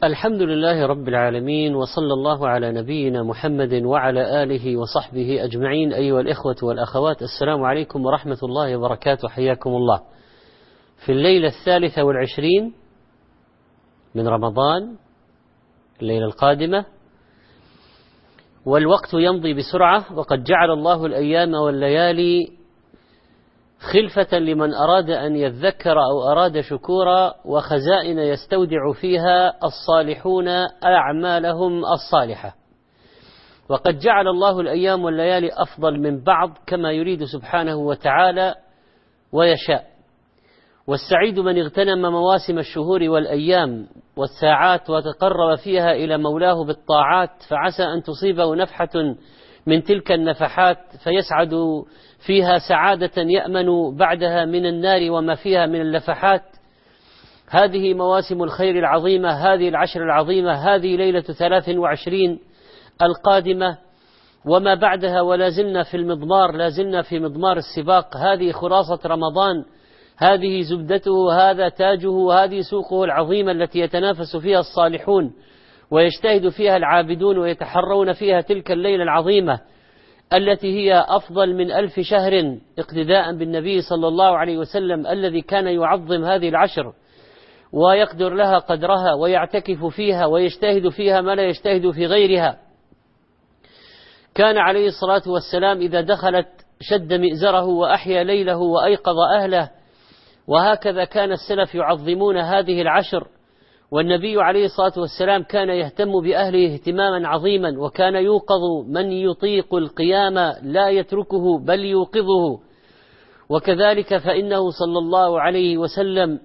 الحمد لله رب العالمين، وصلى الله على نبينا محمد وعلى آله وصحبه أجمعين. أيها الإخوة والأخوات، السلام عليكم ورحمة الله وبركاته، حياكم الله في الليلة 23 من رمضان، الليلة القادمة، والوقت يمضي بسرعة، وقد جعل الله الأيام والليالي خلفة لمن أراد أن يذكر أو أراد شكورا، وخزائن يستودع فيها الصالحون أعمالهم الصالحة. وقد جعل الله الأيام والليالي أفضل من بعض كما يريد سبحانه وتعالى ويشاء. والسعيد من اغتنم مواسم الشهور والأيام والساعات وتقرب فيها إلى مولاه بالطاعات، فعسى أن تصيبه نفحة من تلك النفحات فيسعد فيها سعادة يأمن بعدها من النار وما فيها من اللفحات. هذه مواسم الخير العظيمة، هذه العشر العظيمة، هذه ليلة 23 القادمة وما بعدها، ولا زلنا في المضمار، لا زلنا في مضمار السباق. هذه خلاصة رمضان، هذه زبدته، هذا تاجه، هذه سوقه العظيمة التي يتنافس فيها الصالحون ويجتهد فيها العابدون ويتحرون فيها تلك الليلة العظيمة التي هي أفضل من 1000 شهر، اقتداء بالنبي صلى الله عليه وسلم الذي كان يعظم هذه العشر ويقدر لها قدرها ويعتكف فيها ويجتهد فيها ما لا يجتهد في غيرها. كان عليه الصلاة والسلام إذا دخلت شد مئزره وأحيا ليله وأيقظ أهله، وهكذا كان السلف يعظمون هذه العشر. والنبي عليه الصلاة والسلام كان يهتم بأهله اهتماما عظيما، وكان يوقظ من يطيق القيام لا يتركه بل يوقظه. وكذلك فإنه صلى الله عليه وسلم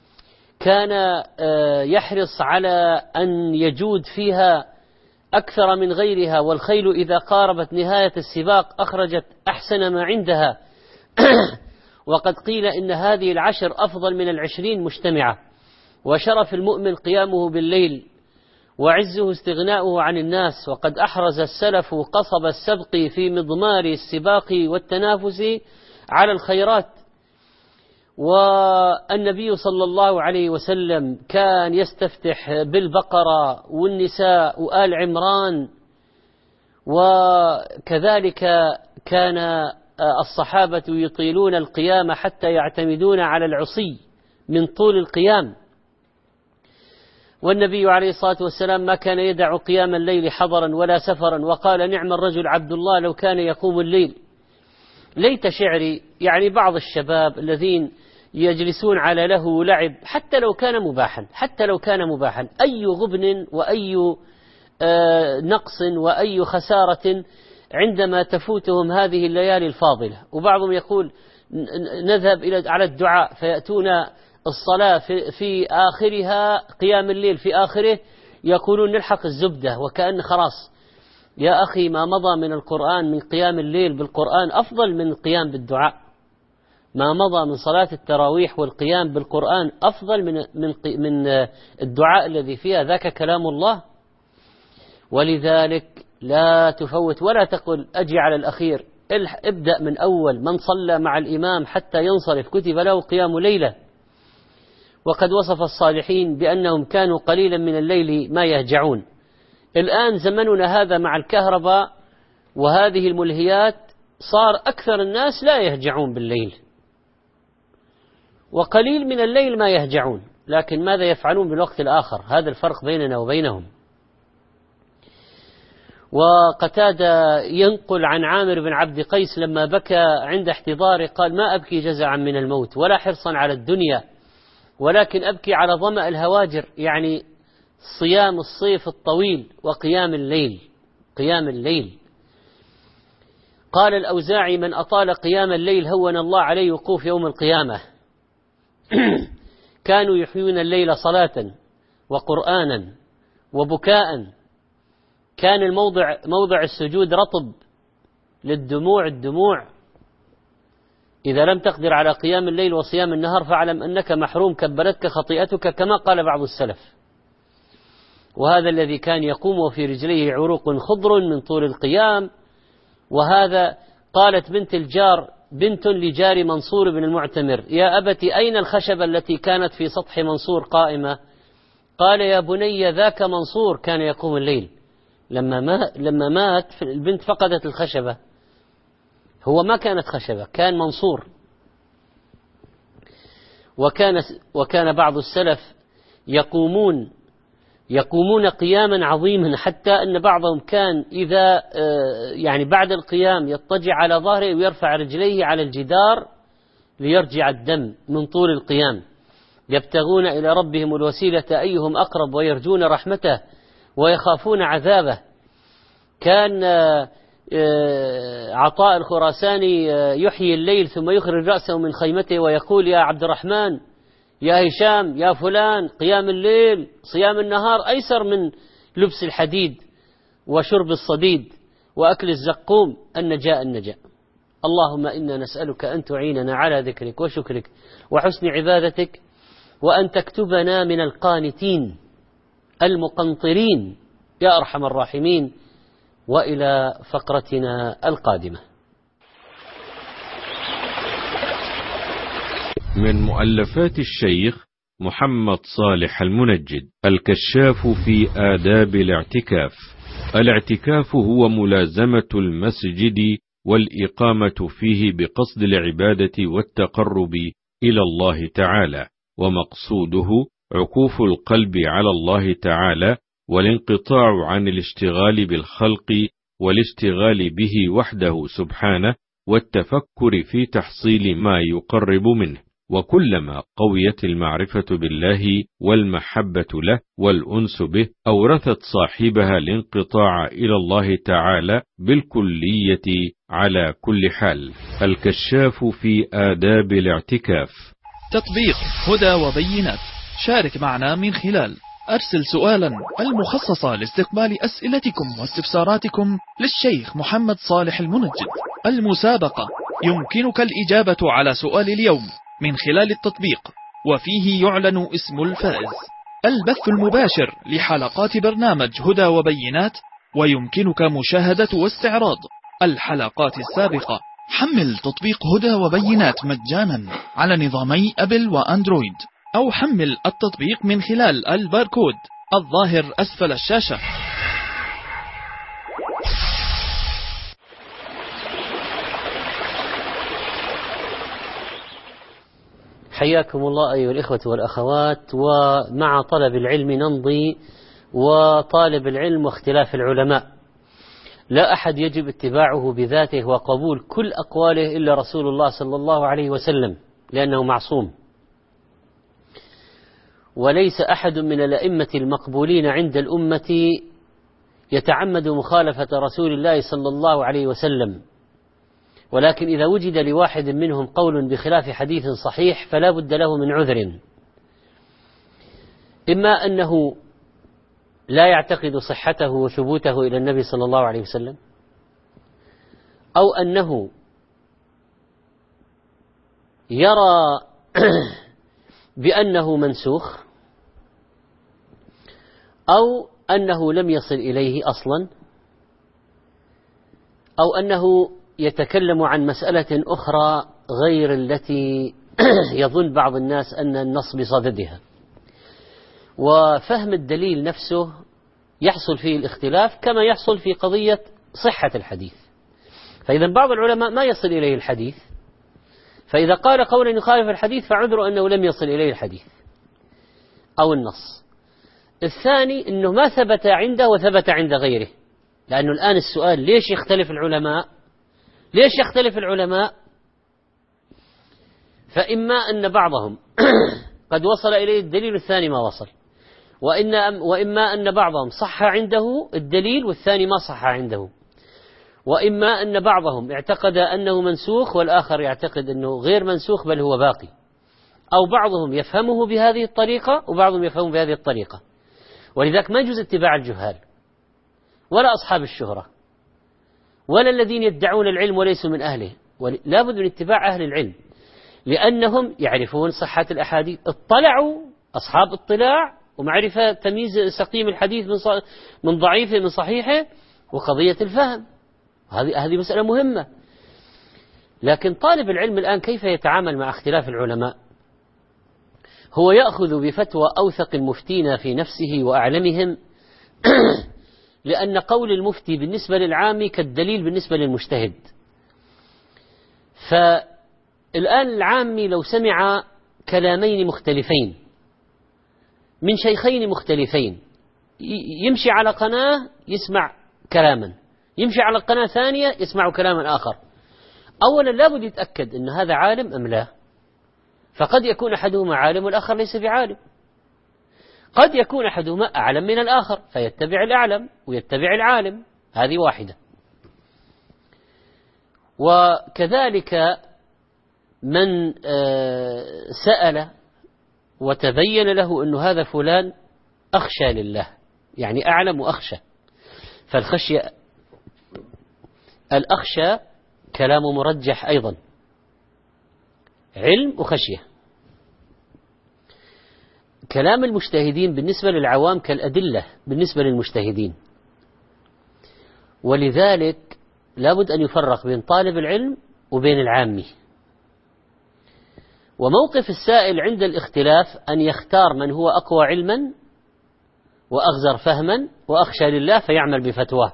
كان يحرص على أن يجود فيها أكثر من غيرها. والخيل إذا قاربت نهاية السباق أخرجت أحسن ما عندها وقد قيل إن هذه العشر أفضل من 20 مجتمعة. وشرف المؤمن قيامه بالليل، وعزه استغناؤه عن الناس. وقد أحرز السلف قصب السبق في مضمار السباق والتنافس على الخيرات. والنبي صلى الله عليه وسلم كان يستفتح بالبقرة والنساء وآل عمران، وكذلك كان الصحابة يطيلون القيام حتى يعتمدون على العصي من طول القيام. والنبي عليه الصلاة والسلام ما كان يدع قيام الليل حضرا ولا سفرا، وقال: نعم الرجل عبد الله لو كان يقوم الليل. ليت شعري، يعني بعض الشباب الذين يجلسون على لهو ولعب حتى لو كان مباحا، حتى لو كان مباحا، أي غبن وأي نقص وأي خسارة عندما تفوتهم هذه الليالي الفاضلة. وبعضهم يقول: نذهب على الدعاء، فيأتون الصلاة في آخرها، قيام الليل في آخره، يقولون نلحق الزبدة، وكأن خلاص. يا أخي، ما مضى من القرآن من قيام الليل بالقرآن أفضل من القيام بالدعاء. ما مضى من صلاة التراويح والقيام بالقرآن أفضل من الدعاء الذي فيها، ذاك كلام الله. ولذلك لا تفوت ولا تقل أجي على الأخير، ابدأ من أول. من صلى مع الإمام حتى ينصرف كتب له قيام ليلة. وقد وصف الصالحين بأنهم كانوا قليلا من الليل ما يهجعون. الآن زمننا هذا مع الكهرباء وهذه الملهيات صار أكثر الناس لا يهجعون بالليل، وقليل من الليل ما يهجعون، لكن ماذا يفعلون بالوقت الآخر؟ هذا الفرق بيننا وبينهم. وقتادة ينقل عن عامر بن عبد قيس لما بكى عند احتضاره قال: ما أبكي جزعا من الموت ولا حرصا على الدنيا، ولكن أبكي على ظمأ الهواجر، يعني صيام الصيف الطويل وقيام الليل. قيام الليل. قال الأوزاعي: من أطال قيام الليل هون الله عليه وقوف يوم القيامة. كانوا يحيون الليل صلاة وقرآنا وبكاء. كان موضع السجود رطب للدموع، الدموع. إذا لم تقدر على قيام الليل وصيام النهار فاعلم أنك محروم، كبلتك خطيئتك، كما قال بعض السلف. وهذا الذي كان يقوم وفي رجليه عروق خضر من طول القيام. وهذا قالت بنت لجار منصور بن المعتمر: يا أبت أين الخشبة التي كانت في سطح منصور قائمة؟ قال يا بني ذاك منصور كان يقوم الليل. لما مات البنت فقدت الخشبة، هو ما كانت خشبة، كان منصور. وكان بعض السلف يقومون قياما عظيما، حتى أن بعضهم كان إذا يعني بعد القيام يضطجع على ظهره ويرفع رجليه على الجدار ليرجع الدم من طول القيام، يبتغون إلى ربهم الوسيلة أيهم أقرب ويرجون رحمته ويخافون عذابه. كان عطاء الخراساني يحيي الليل ثم يخرج رأسه من خيمته ويقول يا عبد الرحمن يا هشام يا فلان، قيام الليل صيام النهار أيسر من لبس الحديد وشرب الصديد وأكل الزقوم. النجاء. اللهم إنا نسألك أن تعيننا على ذكرك وشكرك وحسن عبادتك، وأن تكتبنا من القانتين المقنطرين يا أرحم الراحمين. وإلى فقرتنا القادمة. من مؤلفات الشيخ محمد صالح المنجد الكشاف في آداب الاعتكاف. الاعتكاف هو ملازمة المسجد والإقامة فيه بقصد العبادة والتقرب إلى الله تعالى، ومقصوده عكوف القلب على الله تعالى والانقطاع عن الاشتغال بالخلق والاشتغال به وحده سبحانه، والتفكر في تحصيل ما يقرب منه. وكلما قويت المعرفة بالله والمحبة له والأنس به أورثت صاحبها الانقطاع إلى الله تعالى بالكلية على كل حال. الكشاف في آداب الاعتكاف. تطبيق هدى وبينات. شارك معنا من خلال أرسل سؤالا المخصصة لاستقبال أسئلتكم واستفساراتكم للشيخ محمد صالح المنجد. المسابقة يمكنك الإجابة على سؤال اليوم من خلال التطبيق، وفيه يعلن اسم الفائز. البث المباشر لحلقات برنامج هدى وبينات، ويمكنك مشاهدة واستعراض الحلقات السابقة. حمل تطبيق هدى وبينات مجانا على نظامي أبل وأندرويد، أو حمل التطبيق من خلال الباركود الظاهر أسفل الشاشة. حياكم الله أيها الإخوة والأخوات. ومع طلب العلم نمضي، وطالب العلم واختلاف العلماء لا أحد يجب اتباعه بذاته وقبول كل أقواله إلا رسول الله صلى الله عليه وسلم، لأنه معصوم. وليس أحد من الأئمة المقبولين عند الأمة يتعمد مخالفة رسول الله صلى الله عليه وسلم، ولكن إذا وجد لواحد منهم قول بخلاف حديث صحيح فلا بد له من عذر، إما أنه لا يعتقد صحته وثبوته إلى النبي صلى الله عليه وسلم، أو أنه يرى بأنه منسوخ، أو أنه لم يصل إليه أصلا، أو أنه يتكلم عن مسألة أخرى غير التي يظن بعض الناس أن النص بصددها. وفهم الدليل نفسه يحصل فيه الاختلاف كما يحصل في قضية صحة الحديث. فإذا بعض العلماء ما يصل إليه الحديث، فإذا قال قولا يخالف الحديث فعذر أنه لم يصل إليه الحديث أو النص. الثاني أنه ما ثبت عنده وثبت عند غيره، لأنه الآن السؤال ليش يختلف العلماء؟ ليش يختلف العلماء؟ فإما أن بعضهم قد وصل إليه الدليل والثاني ما وصل، وإما أن بعضهم صح عنده الدليل والثاني ما صح عنده، وإما أن بعضهم اعتقد أنه منسوخ والآخر يعتقد أنه غير منسوخ بل هو باقي، أو بعضهم يفهمه بهذه الطريقة وبعضهم يفهمه بهذه الطريقة. ولذلك ما يجوز اتباع الجهال ولا أصحاب الشهرة ولا الذين يدعون العلم وليسوا من أهله، لا بد من اتباع أهل العلم، لأنهم يعرفون صحة الأحاديث، اطلعوا أصحاب اطلاع ومعرفة تمييز سقيم الحديث من ضعيفه من صحيحه، وقضية الفهم هذه مسألة مهمة. لكن طالب العلم الآن كيف يتعامل مع اختلاف العلماء؟ هو يأخذ بفتوى أوثق المفتين في نفسه وأعلمهم لأن قول المفتي بالنسبة للعام كالدليل بالنسبة للمجتهد. فالآن العامي لو سمع كلامين مختلفين من شيخين مختلفين، يمشي على قناة يسمع كلاما، يمشي على قناة ثانية يسمع كلاما آخر، أولا لابد يتأكد أن هذا عالم أم لا، فقد يكون أحدهما عالم والآخر ليس بعالم، قد يكون أحدهما أعلم من الآخر فيتبع الأعلم ويتبع العالم، هذه واحدة. وكذلك من سأل وتبين له أن هذا فلان أخشى لله، يعني أعلم وأخشى، فالخشية الأخشى كلام مرجح أيضا، علم وخشية. كلام المجتهدين بالنسبة للعوام كالأدلة بالنسبة للمجتهدين، ولذلك لابد أن يفرق بين طالب العلم وبين العامي. وموقف السائل عند الاختلاف أن يختار من هو أقوى علما وأغزر فهما وأخشى لله فيعمل بفتواه.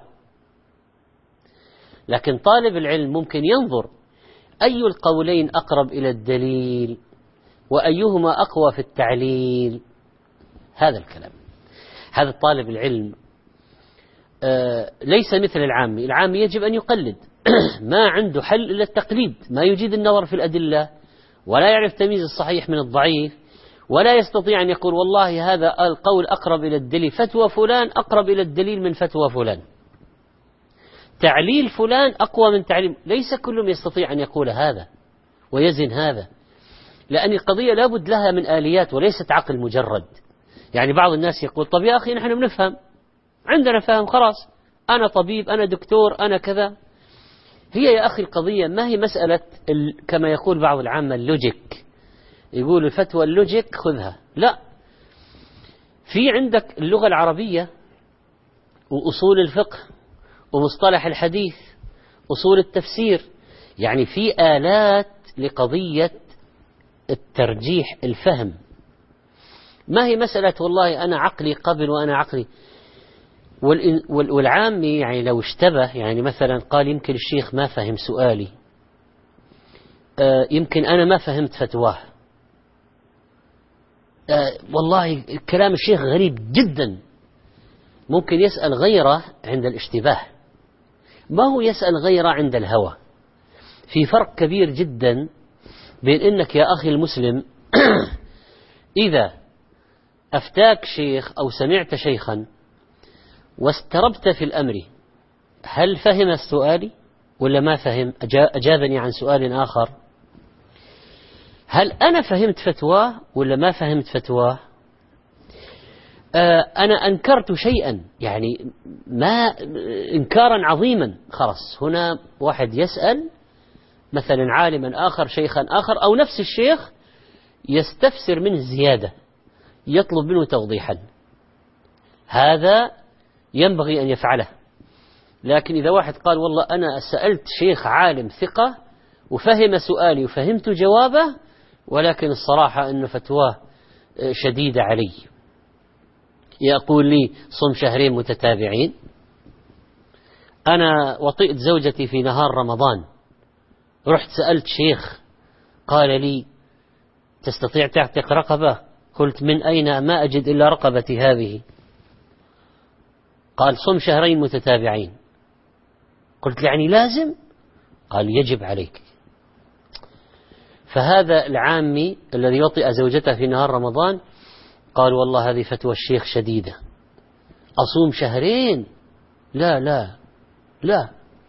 لكن طالب العلم ممكن ينظر أي القولين أقرب إلى الدليل وأيهما أقوى في التعليل، هذا الكلام. هذا الطالب العلم ليس مثل العامي. العامي يجب أن يقلد ما عنده حل إلا التقليد، ما يجيد النظر في الأدلة ولا يعرف تمييز الصحيح من الضعيف، ولا يستطيع أن يقول والله هذا القول أقرب إلى الدليل، فتوى فلان أقرب إلى الدليل من فتوى فلان، تعليل فلان أقوى من تعليل. ليس كل يستطيع أن يقول هذا ويزن هذا، لأن القضية لابد لها من آليات وليست عقل مجرد. يعني بعض الناس يقول طب يا أخي نحن بنفهم، عندنا فهم، خلاص أنا طبيب، أنا دكتور، أنا كذا. هي يا أخي القضية ما هي مسألة كما يقول بعض العامة اللوجيك، يقول الفتوى اللوجيك خذها، لا، في عندك اللغة العربية وأصول الفقه ومصطلح الحديث، أصول التفسير، يعني في آلات لقضية الترجيح، الفهم. ما هي مسألة والله أنا عقلي قبل وأنا عقلي. والعامي يعني لو اشتبه، يعني مثلا قال يمكن الشيخ ما فهم سؤالي، يمكن أنا ما فهمت فتواه، والله كلام الشيخ غريب جدا، ممكن يسأل غيره عند الاشتباه، ما هو يسأل غيره عند الهوى. في فرق كبير جدا بين أنك يا أخي المسلم إذا أفتاك شيخ أو سمعت شيخا واستربت في الأمر، هل فهم السؤال ولا ما فهم، أجابني عن سؤال آخر، هل أنا فهمت فتواه ولا ما فهمت فتواه، أنا أنكرت شيئا، يعني ما إنكارا عظيما، خلاص هنا واحد يسأل مثلا عالما آخر، شيخا آخر، أو نفس الشيخ يستفسر منه زيادة، يطلب منه توضيحا، هذا ينبغي أن يفعله. لكن إذا واحد قال والله أنا سألت شيخ عالم ثقة وفهم سؤالي وفهمت جوابه، ولكن الصراحة أن فتواه شديدة علي، يقول لي صم شهرين متتابعين، أنا وطئت زوجتي في نهار رمضان، رحت سألت شيخ قال لي تستطيع تعتق رقبة، قلت من أين، ما أجد إلا رقبتي هذه، قال صم شهرين متتابعين، قلت يعني لازم، قال يجب عليك. فهذا العامي الذي وطئ زوجته في نهار رمضان قال والله هذه فتوى الشيخ شديدة، أصوم شهرين، لا لا لا،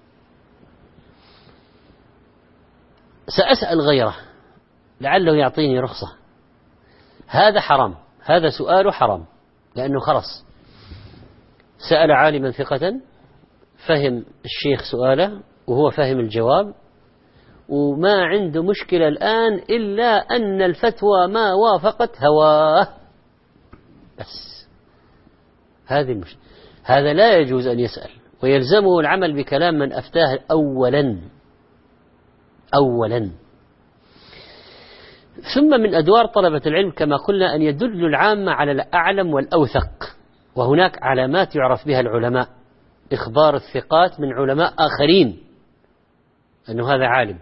سأسأل غيره لعله يعطيني رخصة. هذا حرام، هذا سؤاله حرام، لأنه خلص سأل عالما ثقة، فهم الشيخ سؤاله وهو فهم الجواب، وما عنده مشكلة الآن إلا أن الفتوى ما وافقت هواه، بس هذه المشكلة. هذا لا يجوز أن يسأل، ويلزمه العمل بكلام من أفتاه أولا. ثم من أدوار طلبة العلم كما قلنا أن يدل العامة على الأعلم والأوثق، وهناك علامات يعرف بها العلماء، إخبار الثقات من علماء آخرين أنه هذا عالم.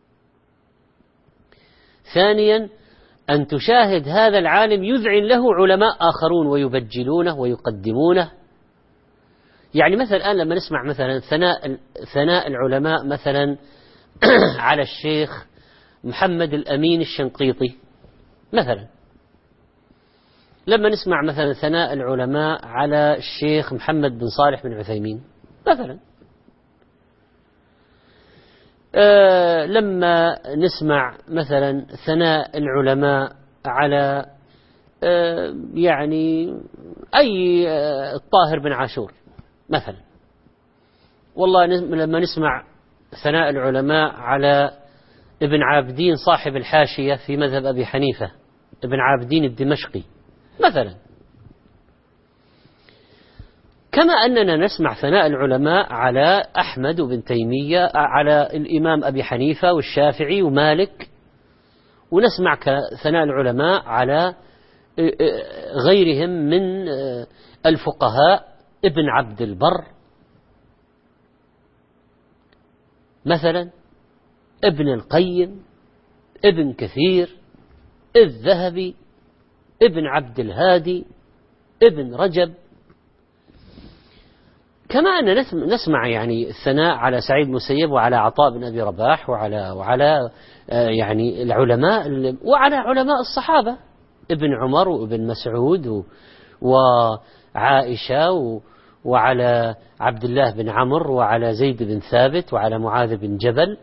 ثانيا أن تشاهد هذا العالم يذعن له علماء آخرون ويبجلونه ويقدمونه. يعني مثلا الآن لما نسمع مثلا ثناء العلماء مثلا على الشيخ محمد الأمين الشنقيطي مثلا، لما نسمع مثلا ثناء العلماء على الشيخ محمد بن صالح بن عثيمين مثلا، لما نسمع مثلا ثناء العلماء على يعني أي الطاهر بن عاشور مثلا، والله لما نسمع ثناء العلماء على ابن عابدين صاحب الحاشية في مذهب أبي حنيفة، ابن عابدين الدمشقي مثلا، كما أننا نسمع ثناء العلماء على أحمد بن تيمية، على الإمام أبي حنيفة والشافعي ومالك، ونسمع ثناء العلماء على غيرهم من الفقهاء، ابن عبد البر مثلا، ابن القيم، ابن كثير، الذهبي، ابن عبد الهادي، ابن رجب، كما أن نسمع يعني الثناء على سعيد المسيب وعلى عطاء بن أبي رباح وعلى يعني العلماء وعلى علماء الصحابة، ابن عمر وابن مسعود وعائشة وعلى عبد الله بن عمرو وعلى زيد بن ثابت وعلى معاذ بن جبل.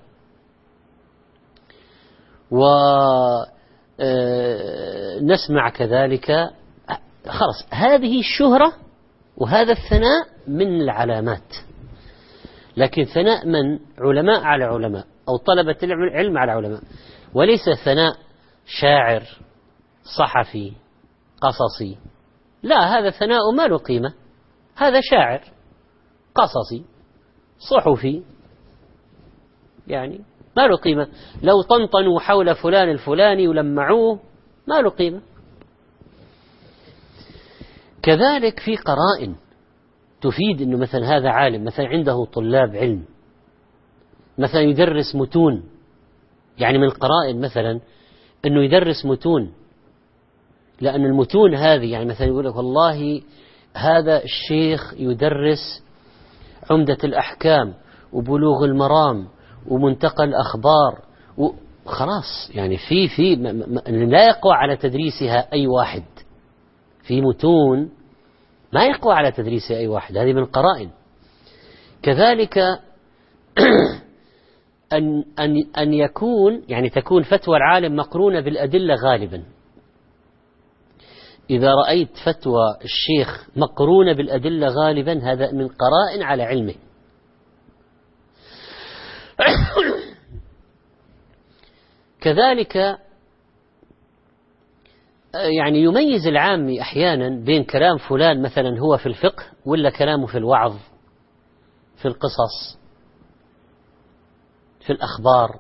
ونسمع كذلك خلاص هذه الشهرة وهذا الثناء من العلامات، لكن ثناء من علماء على علماء أو طلبة العلم على علماء، وليس ثناء شاعر صحفي قصصي، لا، هذا ثناء ما له قيمة، هذا شاعر قصصي صحفي يعني ما له قيمة، لو طنطنوا حول فلان الفلاني ولمعوه ما له قيمة. كذلك في قرائن تفيد أنه مثلا هذا عالم، مثلا عنده طلاب علم، مثلا يدرس متون، يعني من القرائن مثلا أنه يدرس متون، لأن المتون هذه يعني مثلا يقول لك والله هذا الشيخ يدرس عمدة الأحكام وبلوغ المرام ومنتقى الأخبار خلاص، يعني في لا يقوى على تدريسها أي واحد، في متون ما يقوى على تدريسها أي واحد، هذه من القرائن. كذلك أن يكون يعني تكون فتوى العالم مقرونة بالأدلة غالبا، إذا رأيت فتوى الشيخ مقرونة بالأدلة غالبا هذا من قرائن على علمه. كذلك يعني يميز العامي أحيانا بين كلام فلان مثلا هو في الفقه ولا كلامه في الوعظ، في القصص، في الأخبار،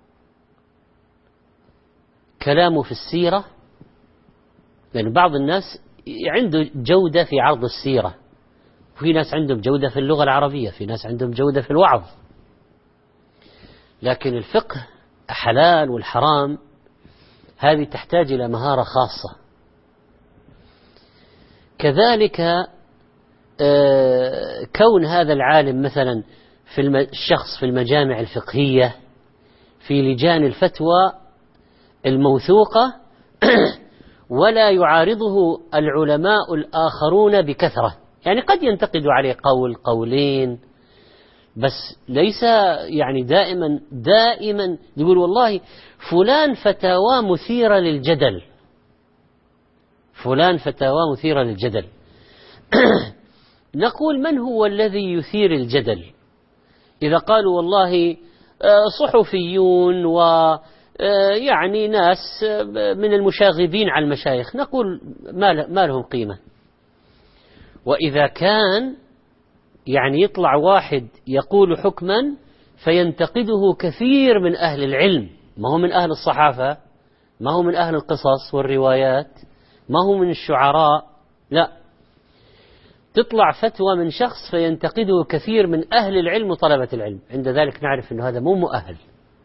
كلامه في السيرة، لأن بعض الناس عنده جودة في عرض السيرة، وفي ناس عندهم جودة في اللغة العربية، في ناس عندهم جودة في الوعظ، لكن الفقه حلال والحرام هذه تحتاج إلى مهارة خاصة. كذلك كون هذا العالم مثلا في الشخص في المجامع الفقهية في لجان الفتوى الموثوقة ولا يعارضه العلماء الآخرون بكثرة، يعني قد ينتقد عليه قول قولين بس ليس يعني دائما يقول والله فلان فتاوى مثيرة للجدل، فلان فتاوى مثيرة للجدل. نقول من هو الذي يثير الجدل؟ إذا قالوا والله صحفيون ويعني ناس من المشاغبين على المشايخ، نقول ما لهم قيمة. وإذا كان يعني يطلع واحد يقول حكما فينتقده كثير من أهل العلم، ما هو من أهل الصحافة، ما هو من أهل القصص والروايات، ما هو من الشعراء، لا، تطلع فتوى من شخص فينتقده كثير من أهل العلم وطلبة العلم، عند ذلك نعرف أن هذا مو مؤهل،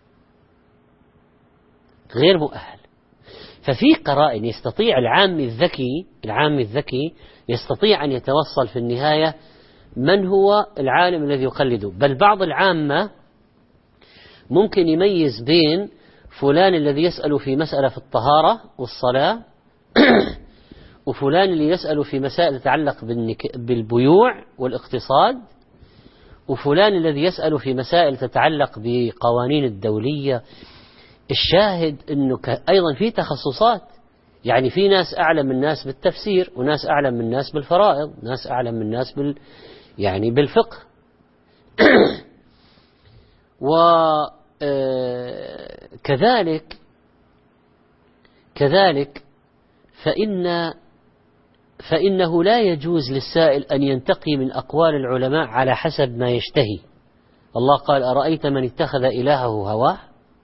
غير مؤهل. ففي قرائن يستطيع العامي الذكي يستطيع أن يتوصل في النهاية من هو العالم الذي يقلده. بل بعض العامة ممكن يميز بين فلان الذي يسأل في مسألة في الطهارة والصلاة وفلان اللي يسأل في مسائل تتعلق بالبيوع والاقتصاد، وفلان الذي يسأل في مسائل تتعلق بقوانين الدولية. الشاهد أنه أيضا في تخصصات، يعني في ناس أعلم من الناس بالتفسير، وناس أعلم من الناس بالفرائض، ناس أعلم من الناس يعني بالفقه. كذلك فإنه لا يجوز للسائل أن ينتقي من أقوال العلماء على حسب ما يشتهي. الله قال: أرأيت من اتخذ إلهه هواه؟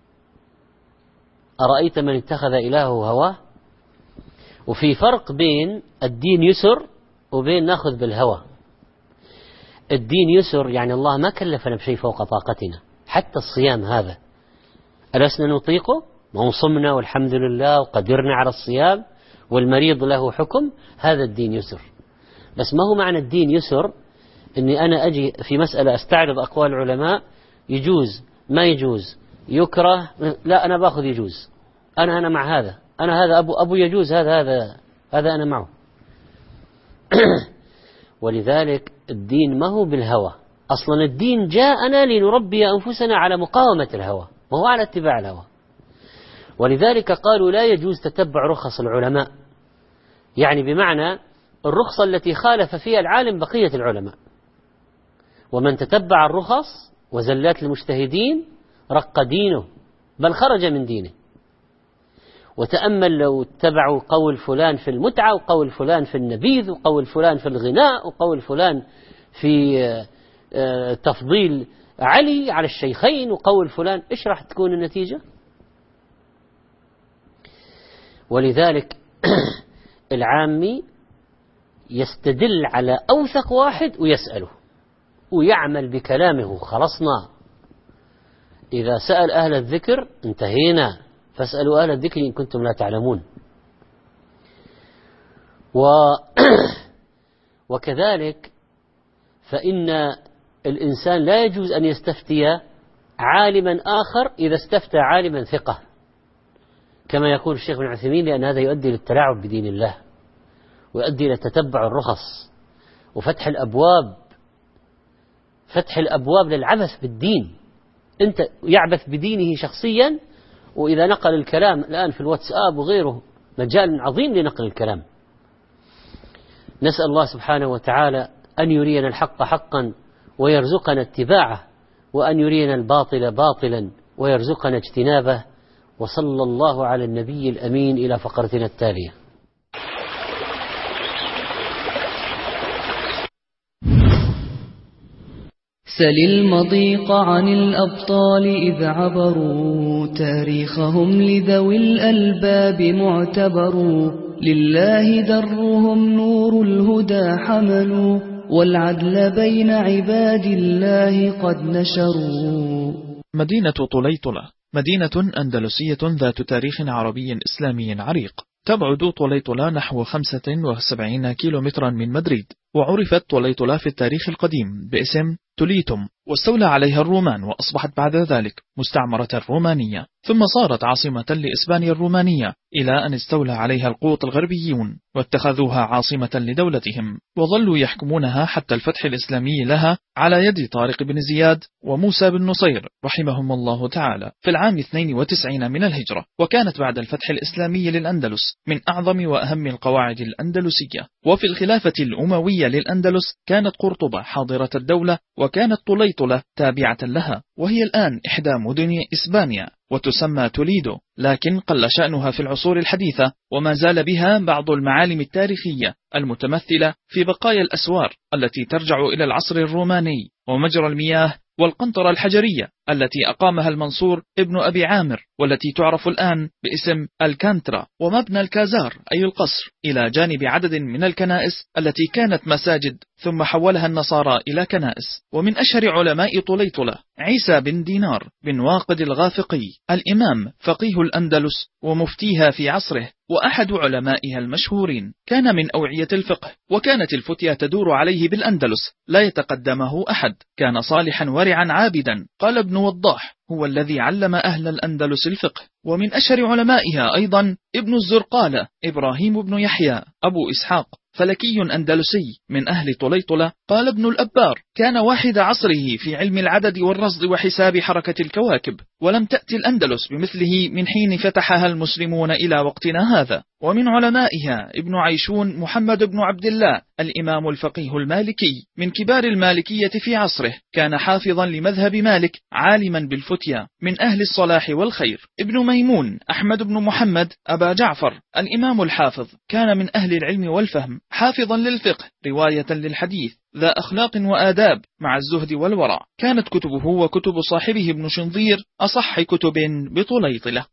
أرأيت من اتخذ إلهه هواه؟ وفي فرق بين الدين يسر وبين نأخذ بالهوى. الدين يسر يعني الله ما كلفنا بشيء فوق طاقتنا، حتى الصيام هذا ألسنا نطيقه؟ ما هو صمنا والحمد لله وقدرنا على الصيام، والمريض له حكم. هذا الدين يسر. بس ما هو معنى الدين يسر أني أنا أجي في مسألة أستعرض أقوال العلماء، يجوز ما يجوز يكره، لا أنا باخذ يجوز، أنا مع هذا، أنا هذا أبو يجوز، هذا أنا معه. ولذلك الدين ما هو بالهوى. أصلا الدين جاءنا لنربي أنفسنا على مقاومة الهوى، ما هو على اتباع الهوى. ولذلك قالوا لا يجوز تتبع رخص العلماء، يعني بمعنى الرخصة التي خالف فيها العالم بقية العلماء. ومن تتبع الرخص وزلات المجتهدين رق دينه، بل خرج من دينه. وتأمل لو اتبعوا قول فلان في المتعة، وقول فلان في النبيذ، وقول فلان في الغناء، وقول فلان في تفضيل علي على الشيخين، وقول فلان، إيش راح تكون النتيجة؟ ولذلك العامي يستدل على أوثق واحد ويسأله ويعمل بكلامه. خلصنا. إذا سأل أهل الذكر انتهينا، فاسألوا أهل الذكر إن كنتم لا تعلمون. وكذلك فإن الإنسان لا يجوز أن يستفتي عالما آخر إذا استفتى عالما ثقة، كما يقول الشيخ بن عثيمين، لأن هذا يؤدي للتلاعب بدين الله، ويؤدي إلى تتبع الرخص وفتح الأبواب للعبث بالدين. أنت يعبث بدينه شخصيا، وإذا نقل الكلام الآن في الواتساب وغيره مجال عظيم لنقل الكلام. نسأل الله سبحانه وتعالى أن يرينا الحق حقا ويرزقنا اتباعه، وأن يرينا الباطل باطلا ويرزقنا اجتنابه. وصلى الله على النبي الأمين. إلى فقرتنا التالية. سل المضيق عن الأبطال إذ عبروا، تاريخهم لذوي الألباب معتبر. لله درهم نور الهدى حملوا، والعدل بين عباد الله قد نشروا. مدينة طليطلة مدينة أندلسية ذات تاريخ عربي إسلامي عريق. تبعد طليطلة نحو 75 كيلومترا من مدريد، وعرفت طليطلة في التاريخ القديم باسم توليتم، واستولى عليها الرومان، وأصبحت بعد ذلك مستعمرة رومانية، ثم صارت عاصمة لإسبانيا الرومانية، إلى أن استولى عليها القوط الغربيون واتخذوها عاصمة لدولتهم، وظلوا يحكمونها حتى الفتح الإسلامي لها على يد طارق بن زياد وموسى بن نصير رحمهم الله تعالى في العام 92 من الهجرة. وكانت بعد الفتح الإسلامي للأندلس من أعظم وأهم القواعد الأندلسية. وفي الخلافة الأموية للأندلس كانت قرطبة حاضرة الدولة، وكانت طليطلة تابعة لها، وهي الآن إحدى مدن إسبانيا وتسمى توليدو، لكن قل شأنها في العصور الحديثة، وما زال بها بعض المعالم التاريخية المتمثلة في بقايا الأسوار التي ترجع إلى العصر الروماني، ومجرى المياه والقنطرة الحجرية التي أقامها المنصور ابن أبي عامر، والتي تعرف الآن باسم الكانترا، ومبنى الكازار أي القصر، إلى جانب عدد من الكنائس التي كانت مساجد ثم حولها النصارى إلى كنائس. ومن أشهر علماء طليطلة عيسى بن دينار بن واقد الغافقي، الإمام فقيه الأندلس ومفتيها في عصره، وأحد علمائها المشهورين. كان من أوعية الفقه، وكانت الفتية تدور عليه بالأندلس لا يتقدمه أحد. كان صالحا ورعا عابدا. قال ابن وضاح: هو الذي علم أهل الأندلس الفقه. ومن أشهر علمائها أيضا ابن الزرقالة إبراهيم بن يحيى أبو إسحاق، فلكي أندلسي من أهل طليطلة. قال ابن الأبار: كان واحد عصره في علم العدد والرصد وحساب حركة الكواكب، ولم تأتي الأندلس بمثله من حين فتحها المسلمون إلى وقتنا هذا. ومن علمائها ابن عيشون محمد بن عبد الله الإمام الفقيه المالكي، من كبار المالكية في عصره. كان حافظا لمذهب مالك، عالما بالفتيا، من أهل الصلاح والخير. ابن ميمون أحمد بن محمد أبا جعفر الإمام الحافظ، كان من أهل العلم والفهم، حافظا للفقه رواية للحديث، ذا أخلاق وآداب مع الزهد والورع. كانت كتبه وكتب صاحبه ابن شنظير أصح كتب بطليطلة.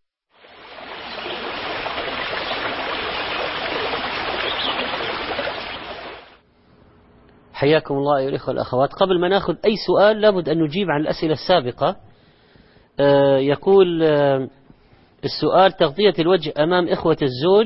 حياكم الله أيها الإخوة والأخوات. قبل ما نأخذ أي سؤال لابد أن نجيب عن الأسئلة السابقة. يقول السؤال: تغطية الوجه أمام إخوة الزوج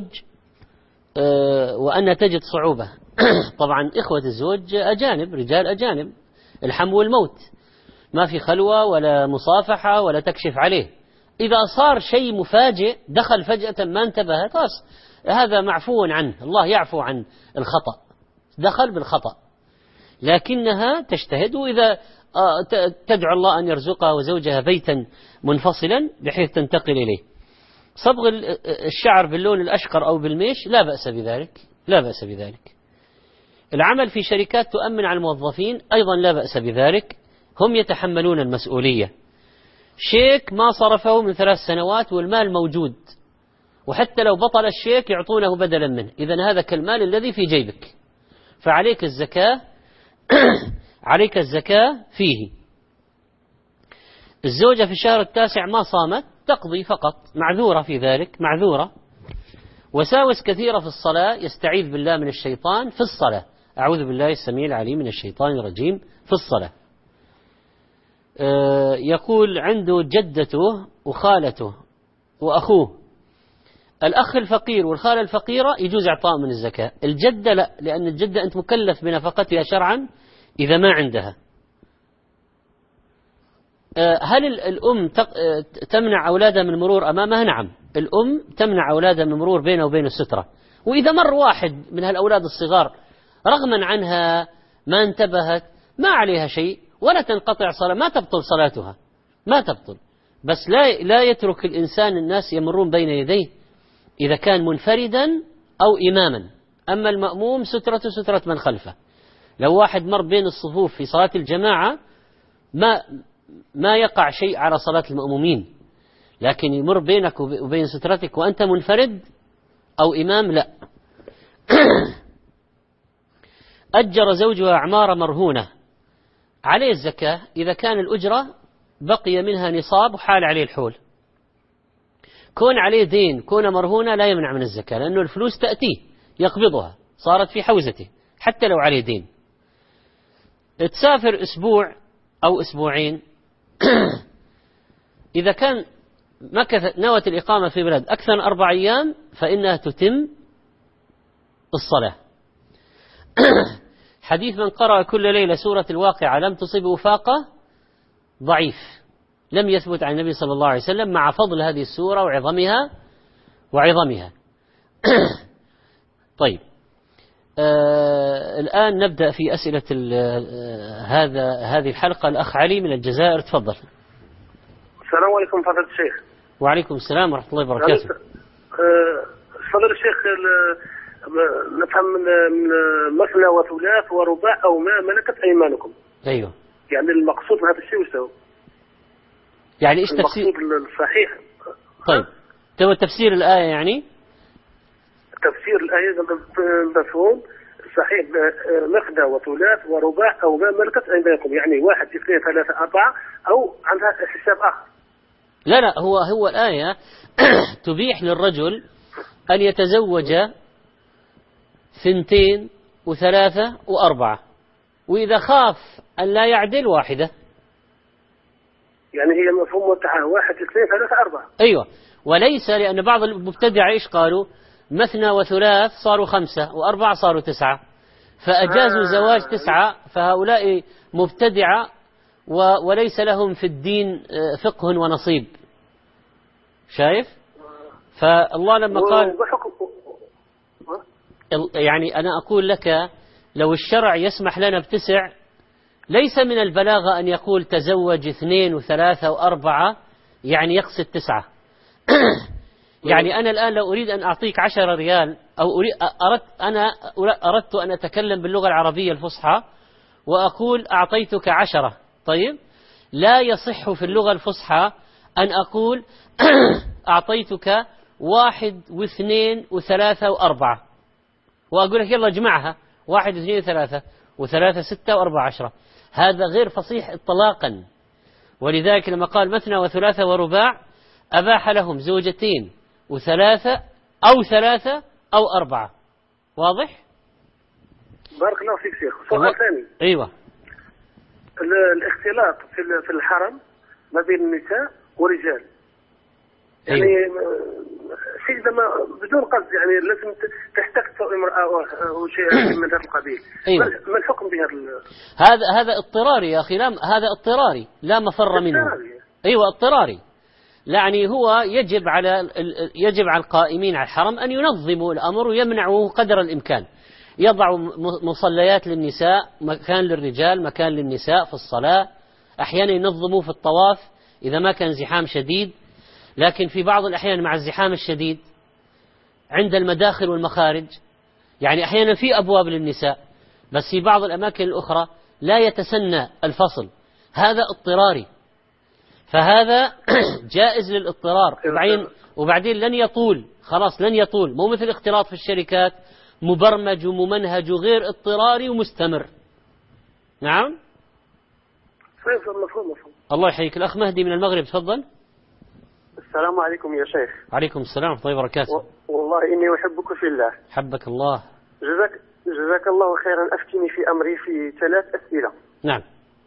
وأن تجد صعوبة. طبعا إخوة الزوج أجانب، رجال أجانب، الحم والموت، ما في خلوة ولا مصافحة ولا تكشف عليه. إذا صار شيء مفاجئ، دخل فجأة ما انتبه، هذا معفو عنه، الله يعفو عن الخطأ، دخل بالخطأ، لكنها تجتهد. وإذا تدعو الله أن يرزقها وزوجها بيتا منفصلا بحيث تنتقل إليه. صبغ الشعر باللون الأشقر أو بالميش لا بأس بذلك، لا بأس بذلك. العمل في شركات تؤمن على الموظفين أيضا لا بأس بذلك، هم يتحملون المسؤولية. شيك ما صرفه من 3 سنوات والمال موجود، وحتى لو بطل الشيك يعطونه بدلا منه، إذن هذا كالمال الذي في جيبك، فعليك الزكاة عليك الزكاة فيه. الزوجة في الشهر التاسع ما صامت تقضي فقط، معذورة في ذلك، معذورة. وساوس كثيرة في الصلاة، يستعيذ بالله من الشيطان في الصلاة، أعوذ بالله السميع العليم من الشيطان الرجيم في الصلاة. يقول عنده جدته وخالته وأخوه، الأخ الفقير والخالة الفقيرة يجوز إعطاء من الزكاة، الجدة لا، لأن الجدة أنت مكلف بنفقتها شرعا إذا ما عندها. هل الأم تمنع أولادها من المرور أمامها؟ نعم، الأم تمنع أولادها من المرور بينه وبين السترة. وإذا مر واحد من هالأولاد الصغار رغما عنها ما انتبهت، ما عليها شيء ولا تنقطع صلاة، ما تبطل صلاتها، ما تبطل. بس لا يترك الإنسان الناس يمرون بين يديه إذا كان منفردا أو إماما. أما المأموم سترته سترة من خلفه. لو واحد مر بين الصفوف في صلاة الجماعة ما يقع شيء على صلاة المأمومين، لكن يمر بينك وبين سترتك وأنت منفرد أو إمام لا. أجر زوجها عمارة مرهونة، عليه الزكاة إذا كان الأجرة بقي منها نصاب وحال عليه الحول. كون عليه دين، كون مرهونة لا يمنع من الزكاة، لأنه الفلوس تأتيه يقبضها، صارت في حوزته حتى لو عليه دين. تسافر أسبوع أو أسبوعين، إذا كان نوت الإقامة في بلد أكثر من 4 أيام فإنها تتم الصلاة. حديث من قرأ كل ليلة سورة الواقعة لم تصب وفاقة ضعيف، لم يثبت عن النبي صلى الله عليه وسلم، مع فضل هذه السورة وعظمها. طيب، الآن نبدأ في أسئلة هذه الحلقة. الأخ علي من الجزائر، تفضل. السلام عليكم فضيلة الشيخ. وعليكم السلام ورحمة الله وبركاته. فضيلة الشيخ، نفهم من مثنى وثلاث ورباع أو ما ملكت أيمانكم. أيوه، يعني المقصود من هذا الشيء وش هو؟ يعني إيش تفسير المقصود الصحيح؟ طيب، تبغى تفسير الآية؟ يعني تفسير الآية مفهوم صحيح مثنى وثلاث ورباع أو ما ملكت أيمانكم، يعني 1 2 3 4 أو عندها حساب آخر. لا هو الآية تبيح للرجل أن يتزوج 2 و3 و4، وإذا خاف أن لا يعدل 1. يعني هي مفهوم متعة 1 2 3 4. أيوة، وليس لأن بعض المبتدع إيش قالوا؟ مثنى وثلاث صاروا 5 و4 صاروا 9، فأجازوا زواج 9، فهؤلاء مبتدعة وليس لهم في الدين فقه ونصيب. شايف؟ فالله لما قال، يعني أنا أقول لك لو الشرع يسمح لنا ب9 ليس من البلاغة أن يقول تزوج 2 و3 و4 يعني يقصد 9. يعني أنا الآن لو أريد أن أعطيك 10 ريال أو أردت أن أتكلم باللغة العربية الفصحى وأقول أعطيتك 10، طيب لا يصح في اللغة الفصحى أن أقول أعطيتك 1 و2 و3 و4 وأقول لك يلا اجمعها 1 و2 و3 و3 6 و4 10. هذا غير فصيح إطلاقا. ولذلك لما قال مثنى وثلاث ورباع أباح لهم 2 و3 أو 3 أو 4. واضح؟ بارك الله فيك شيخ. سؤال ثاني. أيوة. الاختلاط في الحرم ما بين النساء ورجال، يعني شيء بدون قصد، يعني لازم تحتك امرأة أو شيء من هذا القبيل. أيوة. ما الحكم بهذا؟ هذا اضطراري يا أخي، هذا اضطراري لا مفر منه. أيوة اضطراري. يعني هو يجب على القائمين على الحرم أن ينظموا الأمر ويمنعوه قدر الإمكان، يضعوا مصليات للنساء، مكان للرجال، مكان للنساء في الصلاة، أحيانا ينظموا في الطواف إذا ما كان زحام شديد. لكن في بعض الأحيان مع الزحام الشديد عند المداخل والمخارج، يعني أحيانا في أبواب للنساء بس في بعض الأماكن الأخرى لا يتسنى الفصل، هذا اضطراري، فهذا جائز للاضطرار. وبعدين لن يطول، خلاص لن يطول، مو مثل الاختلاط في الشركات مبرمج وممنهج وغير اضطراري ومستمر. نعم. مفهوم. الله يحييك. الأخ مهدي من المغرب، تفضل. السلام عليكم يا شيخ. عليكم السلام ورحمة الله وبركاته. والله إني أحبك في الله. حبك الله. جزاك الله خيرا. أفتني في أمري في 3 أسئلة. نعم.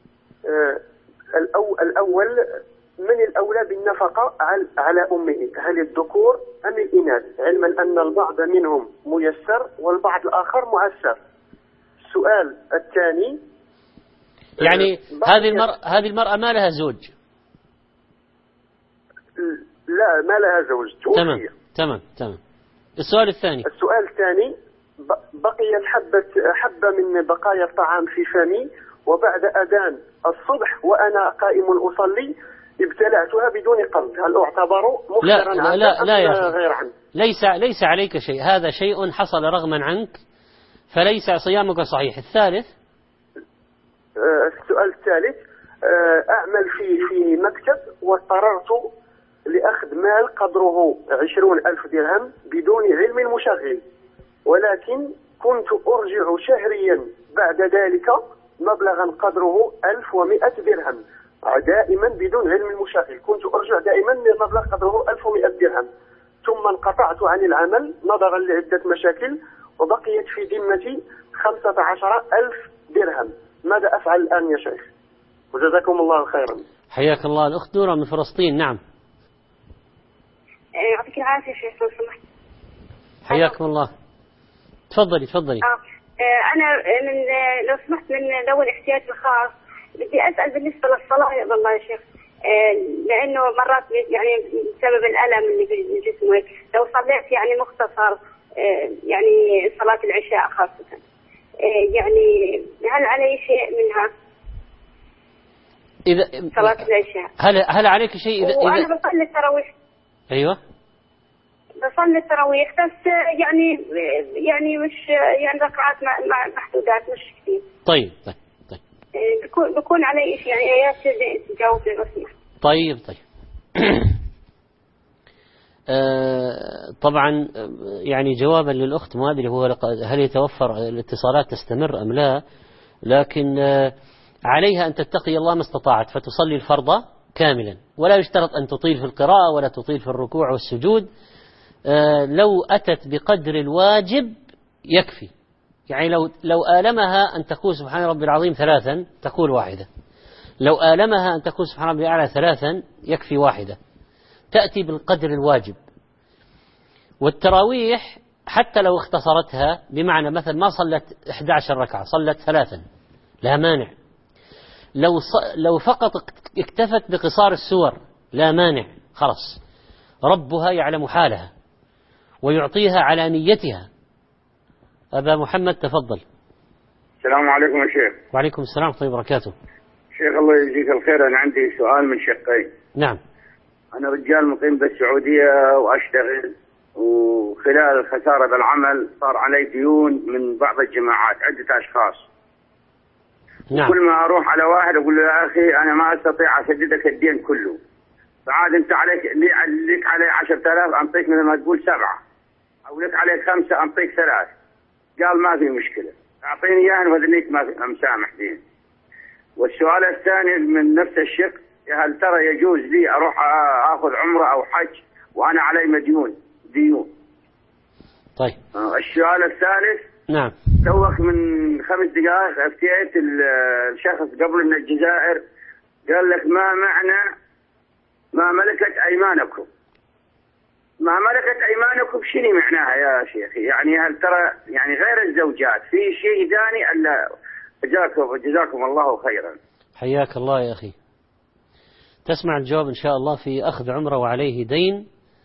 الأول، من الأولى بالنفقة على أمه، هل الذكور أم الإناث؟ علما أن البعض منهم ميسر والبعض الآخر معسر. السؤال الثاني، يعني هذه المرأة ما لها زوج؟ لا، ما لها زوج، توفي. تمام. السؤال الثاني بقيت حبة من بقايا الطعام في فمي، وبعد أذان الصبح وأنا قائم أصلي ابتلعتها بدون قصد، هل أعتبر مفطرا عنها لا يا أخي. غير عنه؟ ليس عليك شيء، هذا شيء حصل رغما عنك فليس صيامك صحيح. الثالث، السؤال الثالث، أعمل في مكتب واضطررت لأخذ مال قدره 20,000 درهم بدون علم المشغل، ولكن كنت أرجع شهريا بعد ذلك مبلغا قدره 1100 درهم دائما بدون علم المشغل. كنت أرجع دائما مبلغ قدره 1100 درهم، ثم انقطعت عن العمل نظرا لعدة مشاكل، وبقيت في ذمتي 15,000 درهم. ماذا أفعل الآن يا شيخ؟ وجزاكم الله خيرا. حياك الله. الأخت نورة من فلسطين. نعم. يعطيك العافية شيخ لو سمحت. حياكم الله. تفضلي. أنا لو سمحت من ذوي الاحتياج الخاص بدي أسأل بالنسبة للصلاة يا الله يا شيخ، لأنه مرات يعني بسبب الألم اللي في جسمه لو صليت يعني مختصر يعني صلاة العشاء خاصة، يعني هل علي شيء منها؟ إذا صلاة العشاء هل عليك شيء إذا وأنا بصلي التراويح؟ أيوة بصلي التراويح بس يعني مش يعني ركعات محدودات مش كثير. طيب. بكون علي إيش يعني آيات تجاوب لي بس. طيب. طبعا يعني جوابا للأخت ما أدري هو هل يتوفر الاتصالات تستمر أم لا، لكن عليها أن تتقي الله ما استطاعت فتصلي الفرض كاملا، ولا يشترط أن تطيل في القراءة ولا تطيل في الركوع والسجود. لو أتت بقدر الواجب يكفي، يعني لو آلمها أن تقول سبحان ربي العظيم 3 تقول 1، لو آلمها أن تقول سبحان ربي الأعلى 3 يكفي 1، تأتي بالقدر الواجب. والتراويح حتى لو اختصرتها، بمعنى مثلا ما صلت 11 ركعة صلت 3 لا مانع. لو فقط اكتفت بقصار السور لا مانع، خلاص ربها يعلم حالها ويعطيها على نيتها. أبا محمد تفضل. السلام عليكم يا شيخ. وعليكم السلام ورحمة الله وبركاته. شيخ الله يجزيك الخير، أنا عندي سؤال من شقين. نعم. أنا رجال مقيم بالسعودية وأشتغل، وخلال الخسارة بالعمل صار علي ديون من بعض الجماعات عدة أشخاص. نعم. كل ما أروح على واحد أقول له يا أخي أنا ما أستطيع أسددك الدين كله، فعاد أنت عليك لك علي 10,000 أنطيك مثل ما تقول 7، أو لك عليك 5 أنطيك 3. قال ما في مشكلة، أعطيني إياه وذنيك ما مسامح دين. والسؤال الثاني من نفس الشق، هل ترى يجوز لي أروح أخذ عمرة أو حج وأنا علي مديون ديون؟ طيب. السؤال الثالث، نعم، توك من 5 دقائق افتيت الشخص قبل من الجزائر قال لك ما معنى ما ملكت أيمانكم؟ ما ملكت أيمانكم شنو معناها يا شيخي؟ يعني هل ترى يعني غير الزوجات في شيء ثاني ألا؟ جزاكم الله خيرا. حياك الله يا أخي. تسمع الجواب إن شاء الله في أخذ عمرة وعليه دين،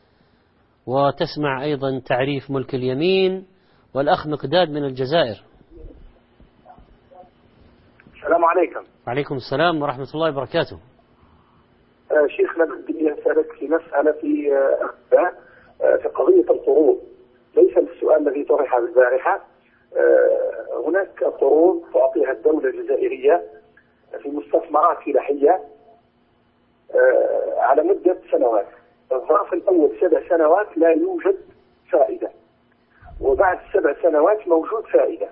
وتسمع أيضا تعريف ملك اليمين، والأخ مقداد من الجزائر. السلام عليكم. وعليكم السلام ورحمة الله وبركاته. شيخنا بدي أسألك في مسألة في قضية القروض، ليس السؤال الذي طرح البارحة. هناك قروض تعطيها الدولة الجزائرية في مستثمرات فلاحية على مدة سنوات. الظرف الأول 7 سنوات لا يوجد فائدة، وبعد 7 سنوات موجود فائدة.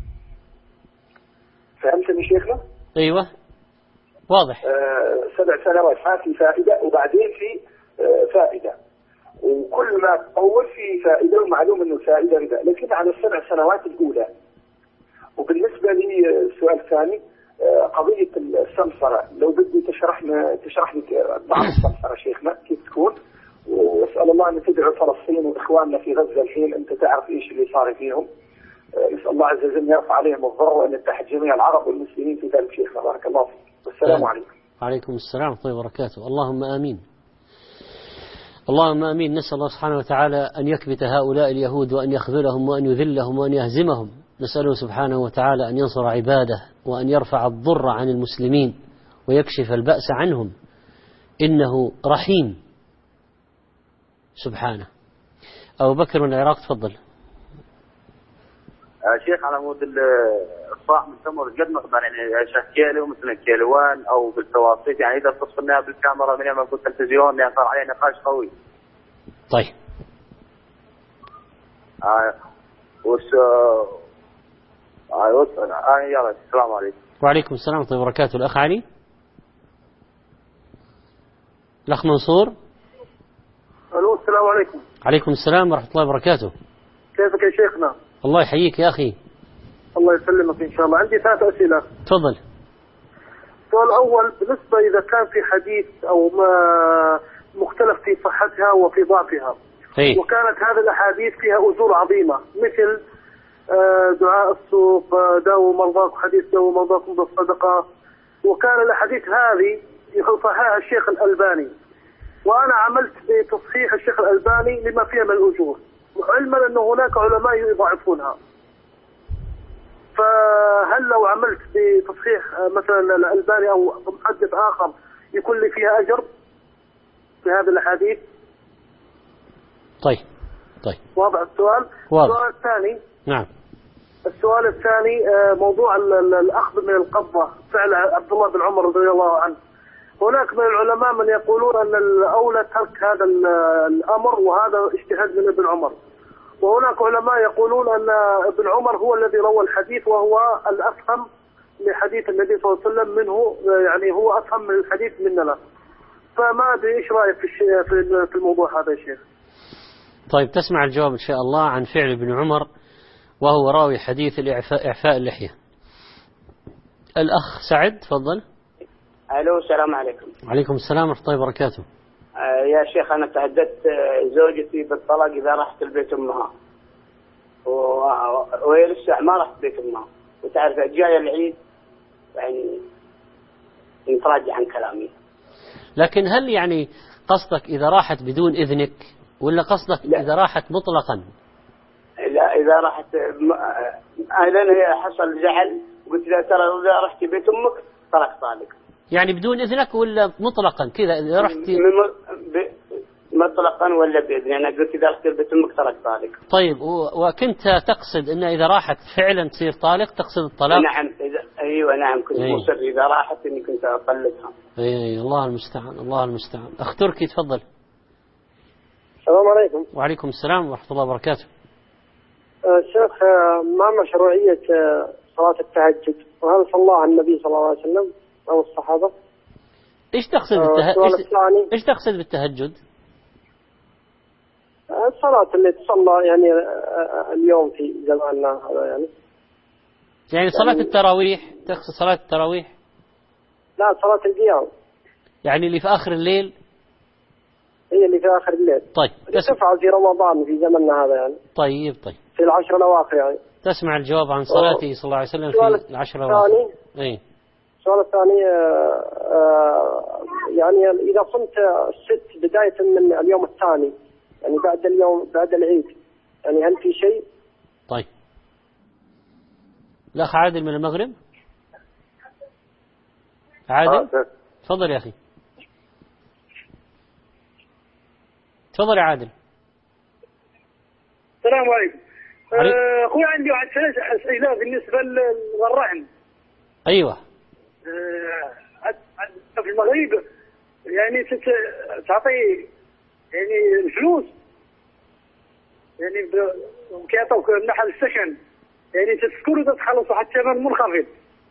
فهمتني شيخنا؟ أيوة واضح. 7 سنوات ما في فائدة، وبعدين في فائدة، وكل ما تطول في فائدة، ومعلوم أنه الفائدة ربا، لكن على 7 سنوات الأولى. وبالنسبة لي السؤال الثاني قضية السمسرة، لو بدي تشرح لي بعض السمسرة شيخنا كيف تكون، واسأل الله أن تدعو فلسطين وإخواننا في غزة الحين، أنت تعرف إيش اللي صار فيهم. نسأل الله عز وجل يرفع عليهم الضر وأن يتحد جميع العرب والمسلمين في ذلك شيخنا. بارك الله فيك، والسلام عليكم. وعليكم السلام ورحمة الله وبركاته. اللهم آمين. اللهم آمين. نسأل الله سبحانه وتعالى أن يكبت هؤلاء اليهود وأن يخذلهم وأن يذلهم وأن يهزمهم. نسأله سبحانه وتعالى أن ينصر عباده وأن يرفع الضر عن المسلمين ويكشف البأس عنهم، إنه رحيم سبحانه. أبو بكر من العراق تفضل. شيخ على مود الصاع من تمر قد مقدار يعني كيلو مثل كيلوان او بالتواسط، يعني اذا تصفناها بالكاميرا من يوم يكون التلفزيون يعني صار عليه نقاش قوي. طيب. يلا السلام عليكم. وعليكم السلام ورحمة الله وبركاته. الأخ علي. الأخ منصور. الو السلام عليكم. عليكم السلام ورحمة الله وبركاته. كيفك يا شيخنا؟ الله يحييك يا أخي. الله يسلمك إن شاء الله. عندي 3 أسئلة. تفضل. السؤال الأول، بالنسبة إذا كان في حديث أو ما مختلف في صحتها وفي ضعفها، وكانت هذه الأحاديث فيها أجور عظيمة مثل دعاء السوق، داووا مرضاكم، حديث داووا مرضاكم بالصدقة، وكان الأحاديث هذه يصححها الشيخ الألباني، وأنا عملت بتصحيح الشيخ الألباني لما فيها من الأجور، علما أنه هناك علماء يضعفونها. فهل لو عملت بتصحيح مثلا الألباني أو محدث آخر يكون لي فيها أجر في هذه الأحاديث؟ طيب. واضح السؤال؟ واضح. السؤال الثاني. نعم. السؤال الثاني موضوع الأخذ من القبضة، فعل عبد الله بن عمر رضي الله عنه. هناك من العلماء من يقولون أن الأولى ترك هذا الأمر، وهذا اجتهاد من ابن عمر. وهناك علماء يقولون أن ابن عمر هو الذي روى الحديث، وهو الأفهم لحديث النبي صلى الله عليه وسلم منه، يعني هو أفهم من الحديث مننا. فما أدري إيش رأيك في الموضوع هذا يا شيخ؟ طيب تسمع الجواب إن شاء الله عن فعل ابن عمر وهو راوي حديث إعفاء اللحية. الأخ سعد تفضل. ألو السلام عليكم. وعليكم السلام ورحمة الله وبركاته. يا شيخ أنا تهددت زوجتي بالطلاق إذا رحت البيت أمها، وهي لسه ما رحت بيت أمها، وتعرف جاية العيد يعني نتراجع عن كلامي. لكن هل يعني قصدك إذا راحت بدون إذنك، ولا قصدك لا. إذا راحت مطلقا؟ لا إذا راحت لأن هي حصل زعل، قلت لها ترى إذا رحت بيت أمك طلاق طالق. يعني بدون إذنك ولا مطلقا كذا إذا رحت مطلقا ولا بإذن؟ أنا قلت إذا رحت بيت أمك طلاق طالق. طيب وكنت تقصد أن إذا راحت فعلا تصير طالق، تقصد الطلاق؟ نعم أيوة نعم كنت مصر إذا راحت إني كنت أطلقها. أي الله المستعان الله المستعان. أخ تركي تفضل. السلام عليكم. وعليكم السلام ورحمة الله وبركاته. شيخ ما مشروعية صلاة التهجد، وهل صلاها النبي صلى الله عليه وسلم أو الصحابة؟ إيش تقصد إيش تقصد بالتهجد؟ الصلاة اللي تصلى يعني اليوم في زماننا هذا يعني صلاة التراويح. تقصد صلاة التراويح؟ لا صلاة القيام. يعني اللي في آخر الليل؟ هي اللي في آخر الليل. طيب تفعل في رمضان في زمننا هذا يعني. طيب في العشر الأواخر يعني. تسمع الجواب عن صلاته صلى الله عليه وسلم في العشر الأواخر. السؤال الثاني يعني إذا صمت الست بداية من اليوم الثاني يعني بعد العيد، يعني هل في شيء؟ طيب الأخ عادل من المغرب. عادل تفضل يا أخي. تفضل يا عادل. السلام عليكم. أخوي عندي واحد 3 أسئلة بالنسبة للرهن. أيوة. في المغرب يعني تعطي يعني الفلوس يعني كيعطوك محل السكن يعني تسكن وتتخلص على الثمن منخفض.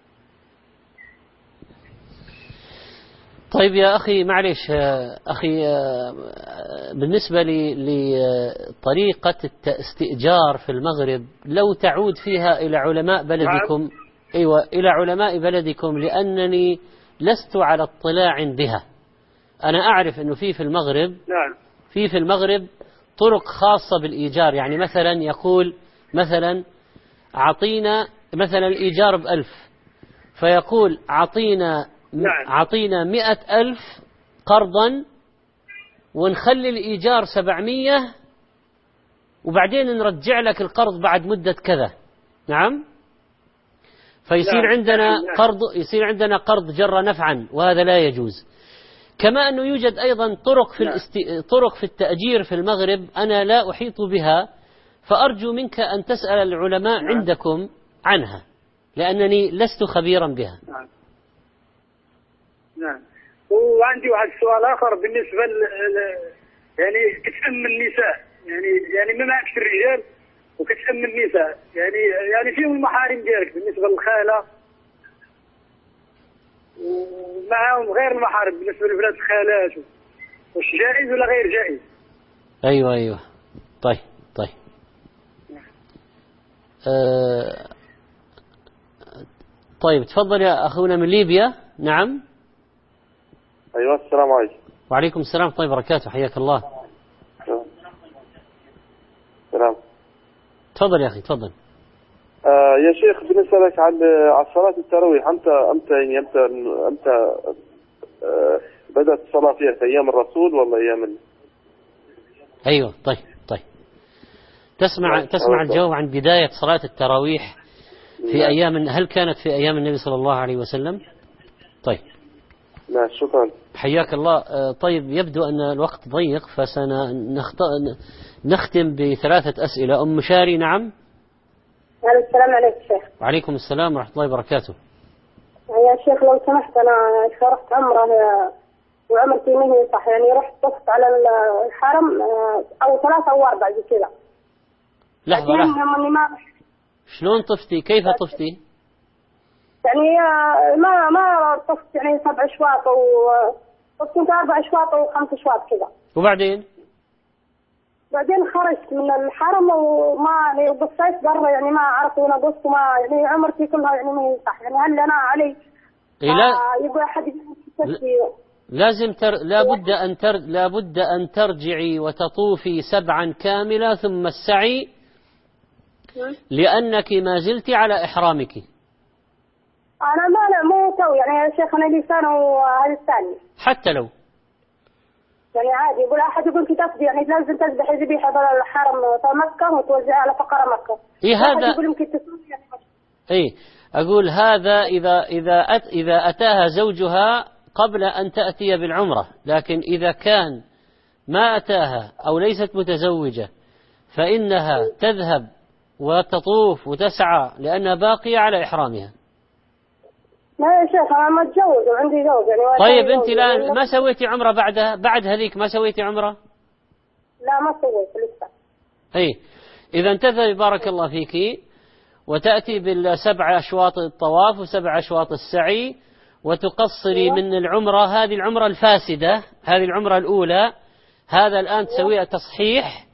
طيب يا أخي معلش أخي، بالنسبة لطريقة الاستئجار في المغرب لو تعود فيها إلى علماء بلدكم. أيوة إلى علماء بلدكم، لأنني لست على اطلاع بها. أنا أعرف أنه في المغرب في المغرب طرق خاصة بالإيجار، يعني مثلا يقول مثلا أعطينا مثلا الإيجار ب1000، فيقول أعطينا 100,000 قرضا ونخلي الإيجار 700 وبعدين نرجع لك القرض بعد مدة كذا. نعم. فيصير عندنا قرض جر نفعا، وهذا لا يجوز. كما أنه يوجد أيضا طرق في التأجير في المغرب أنا لا أحيط بها، فأرجو منك أن تسأل العلماء عندكم عنها، لأنني لست خبيرا بها. نعم. وعندي واحد سؤال آخر بالنسبة يعني كتأم النساء، يعني ما معكش الرجال وكتأم النساء، يعني فيهم المحارم ديالك بالنسبة للخالة، ومعهم غير المحارم بالنسبة لبنات الخالات، واش جائز ولا غير جائز؟ أيوة. طيب طيب تفضل يا أخونا من ليبيا. نعم. أيوة السلام عليكم. وعليكم السلام ورحمة الله وبركاته. حياك الله. سلام. تفضل يا أخي تفضل. يا شيخ بالنسبة لك على صلاة التراويح، أمتى بدأت الصلاة فيها؟ في أيام الرسول ولا أيام أيوة. طيب تسمع الجواب عن بداية صلاة التراويح في أيام، هل كانت في أيام النبي صلى الله عليه وسلم؟ طيب. لا شكرا. حياك الله. طيب يبدو أن الوقت ضيق، فسنختم ب3 أسئلة. أم شاري. نعم. السلام عليكم شيخ. وعليكم السلام ورحمة الله وبركاته. يا شيخ لو سمحت، أنا شرحت عمرة وعمرتي ما هي صح، يعني رحت طفت على الحرم أو 3 أو 4 زي كذا. لحظة شلون طفتي؟ كيف طفتي؟ يعني ما طفت يعني 7 أشواط طفت 4 أشواط أو 5 أشواط كذا. وبعدين خرجت من الحرم وما يعني بصيت برا، يعني ما عرفت وأنا قصت، ما يعني عمرتي كلها يعني ما هي صح، يعني هل أنا علي يقول أحد لابد أن ترجعي وتطوفي 7 كاملة ثم السعي، لأنك ما زلت على إحرامك. أنا مو تو يعني يا شيخ، أنا لي سنة وهذا الثاني. حتى لو يعني عادي، يقول أحد يقول كي تفدي يعني لازم تذبح ذبيحة على الحرم في مكة وتوزعها على فقراء مكة. هذا يقول يمكن تسوي يعني أقول هذا إذا أتاها زوجها قبل أن تأتي بالعمرة، لكن إذا كان ما أتاها أو ليست متزوجة فإنها تذهب وتطوف وتسعى لأنها باقية على إحرامها. لا يا شيخ أنا ما أتزوج وعندي زوج يعني. طيب أنت الآن ما سويتي عمرة بعد هذيك ما سويتي عمرة؟ لا ما سويت لسه. إذا تذهبي بارك الله فيك وتأتي بال7 أشواط الطواف و7 أشواط السعي وتقصري من العمرة، هذه العمرة الفاسدة، هذه العمرة الأولى، هذا الآن تسويها تصحيح،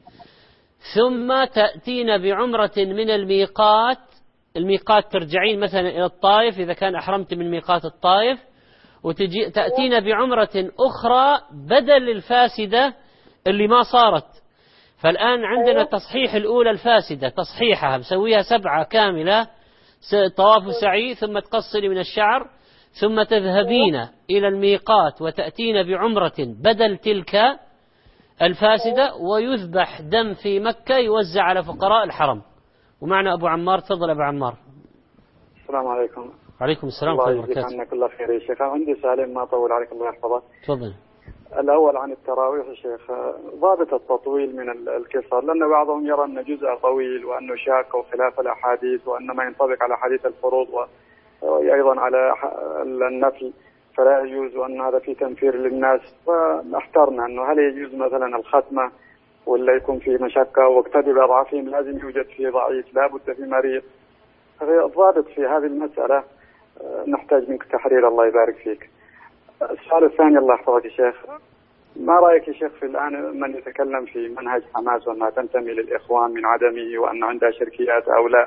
ثم تأتين بعمرة من الميقات ترجعين مثلا إلى الطائف إذا كان أحرمت من ميقات الطائف، وتأتين بعمرة أخرى بدل الفاسدة اللي ما صارت. فالآن عندنا تصحيح الأولى الفاسدة، تصحيحها مسويها 7 كاملة طواف وسعي، ثم تقصري من الشعر، ثم تذهبين إلى الميقات وتأتين بعمرة بدل تلك الفاسدة، ويذبح دم في مكة يوزع على فقراء الحرم. ومعنا أبو عمار. تفضل أبو عمار. السلام عليكم. وعليكم السلام ورحمة الله وبركاته. عنك الله خير يا شيخ. عندي سؤالين ما أطول عليك الله يحفظك. تفضل. الأول عن التراويح يا شيخ، ضابط التطويل من القصر، لأن بعضهم يرى أن جزء طويل وأنه شاك وخلاف الأحاديث وأن ما ينطبق على حديث الفروض وأيضا على النفل فلا يجوز، وأن هذا فيه تنفير للناس. فاحترنا أنه هل يجوز مثلا الختمة ولا يكون في مشقة واقتدي بأضعافهم، لازم يوجد فيه ضعيف لا بد في مريض. الضابط في هذه المسألة نحتاج منك تحرير الله يبارك فيك. السؤال الثاني الله يحفظك يا شيخ، ما رأيك يا شيخ في الآن من يتكلم في منهج حماس وأنها تنتمي للإخوان من عدمه وأن عندها شركيات أو لا؟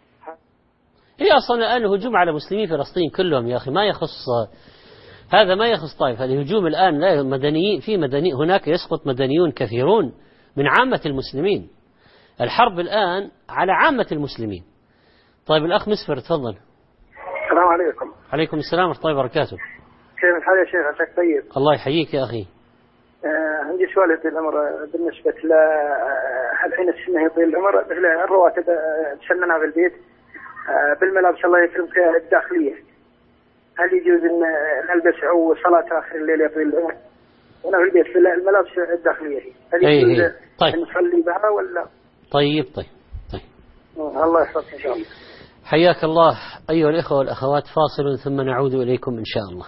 هي أصلا الآن هجوم على مسلمي فلسطين كلهم يا أخي، ما يخص هذا، ما يخص طائفة. الهجوم الآن لا مدنيين، هناك يسقط مدنيون كثيرون من عامة المسلمين. الحرب الآن على عامة المسلمين. طيب الأخ مسفر تفضل. السلام عليكم. عليكم السلام ورحمة الله وبركاته. كيف الحال يا شيخ؟ عساك طيب؟ الله يحييك يا أخي. عندي سؤال في الأمر بالنسبة هل حين السنة يطيل الأمر مثل الرواتب تسننها في البيت بالملابس الله يكرمك الداخلية، هل يجوز أن نلبس أو صلاة آخر الليل يطيل الأمر وأنا في البيت في الملابس الداخلية، هل يجوز طيب. نصلي بها ولا؟ طيب الله يحفظك إن شاء الله. حياك الله أيها الإخوة والأخوات. فاصل ثم نعود إليكم إن شاء الله.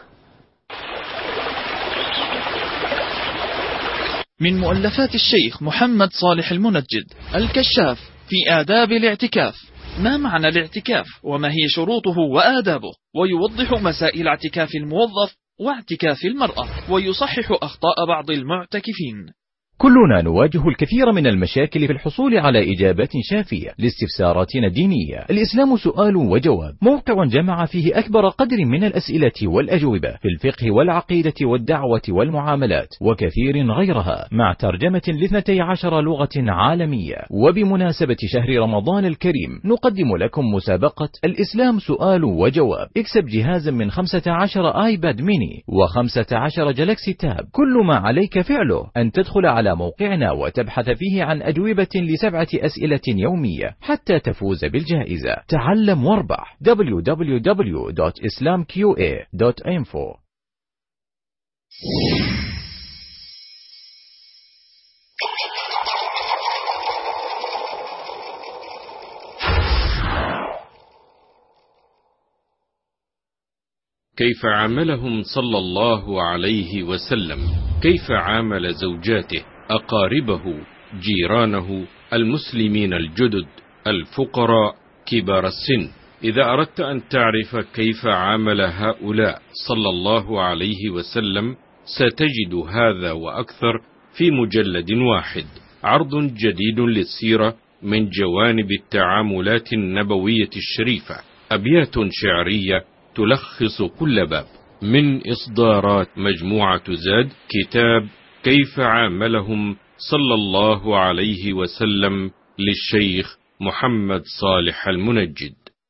من مؤلفات الشيخ محمد صالح المنجد الكشاف في آداب الاعتكاف. ما معنى الاعتكاف وما هي شروطه وآدابه، ويوضح مسائل اعتكاف الموظف واعتكاف المرأة، ويصحح أخطاء بعض المعتكفين. كلنا نواجه الكثير من المشاكل في الحصول على إجابات شافية لاستفساراتنا الدينية. الإسلام سؤال وجواب، موقع جمع فيه أكبر قدر من الأسئلة والأجوبة في الفقه والعقيدة والدعوة والمعاملات وكثير غيرها، مع ترجمة ل12 لغة عالمية. وبمناسبة شهر رمضان الكريم نقدم لكم مسابقة الإسلام سؤال وجواب. اكسب جهازا من 15 آيباد ميني و15 جلاكسي تاب. كل ما عليك فعله أن تدخل على موقعنا وتبحث فيه عن أجوبة ل7 أسئلة يومية حتى تفوز بالجائزة. تعلم واربح. www.islamqa.info. كيف عاملهم صلى الله عليه وسلم؟ كيف عامل زوجاته، أقاربه، جيرانه، المسلمين الجدد، الفقراء، كبار السن؟ إذا أردت أن تعرف كيف عامل هؤلاء صلى الله عليه وسلم ستجد هذا وأكثر في مجلد واحد، عرض جديد للسيرة من جوانب التعاملات النبوية الشريفة، أبيات شعرية تلخص كل باب، من إصدارات مجموعة زاد، كتاب كيف عاملهم صلى الله عليه وسلم للشيخ محمد صالح المنجد.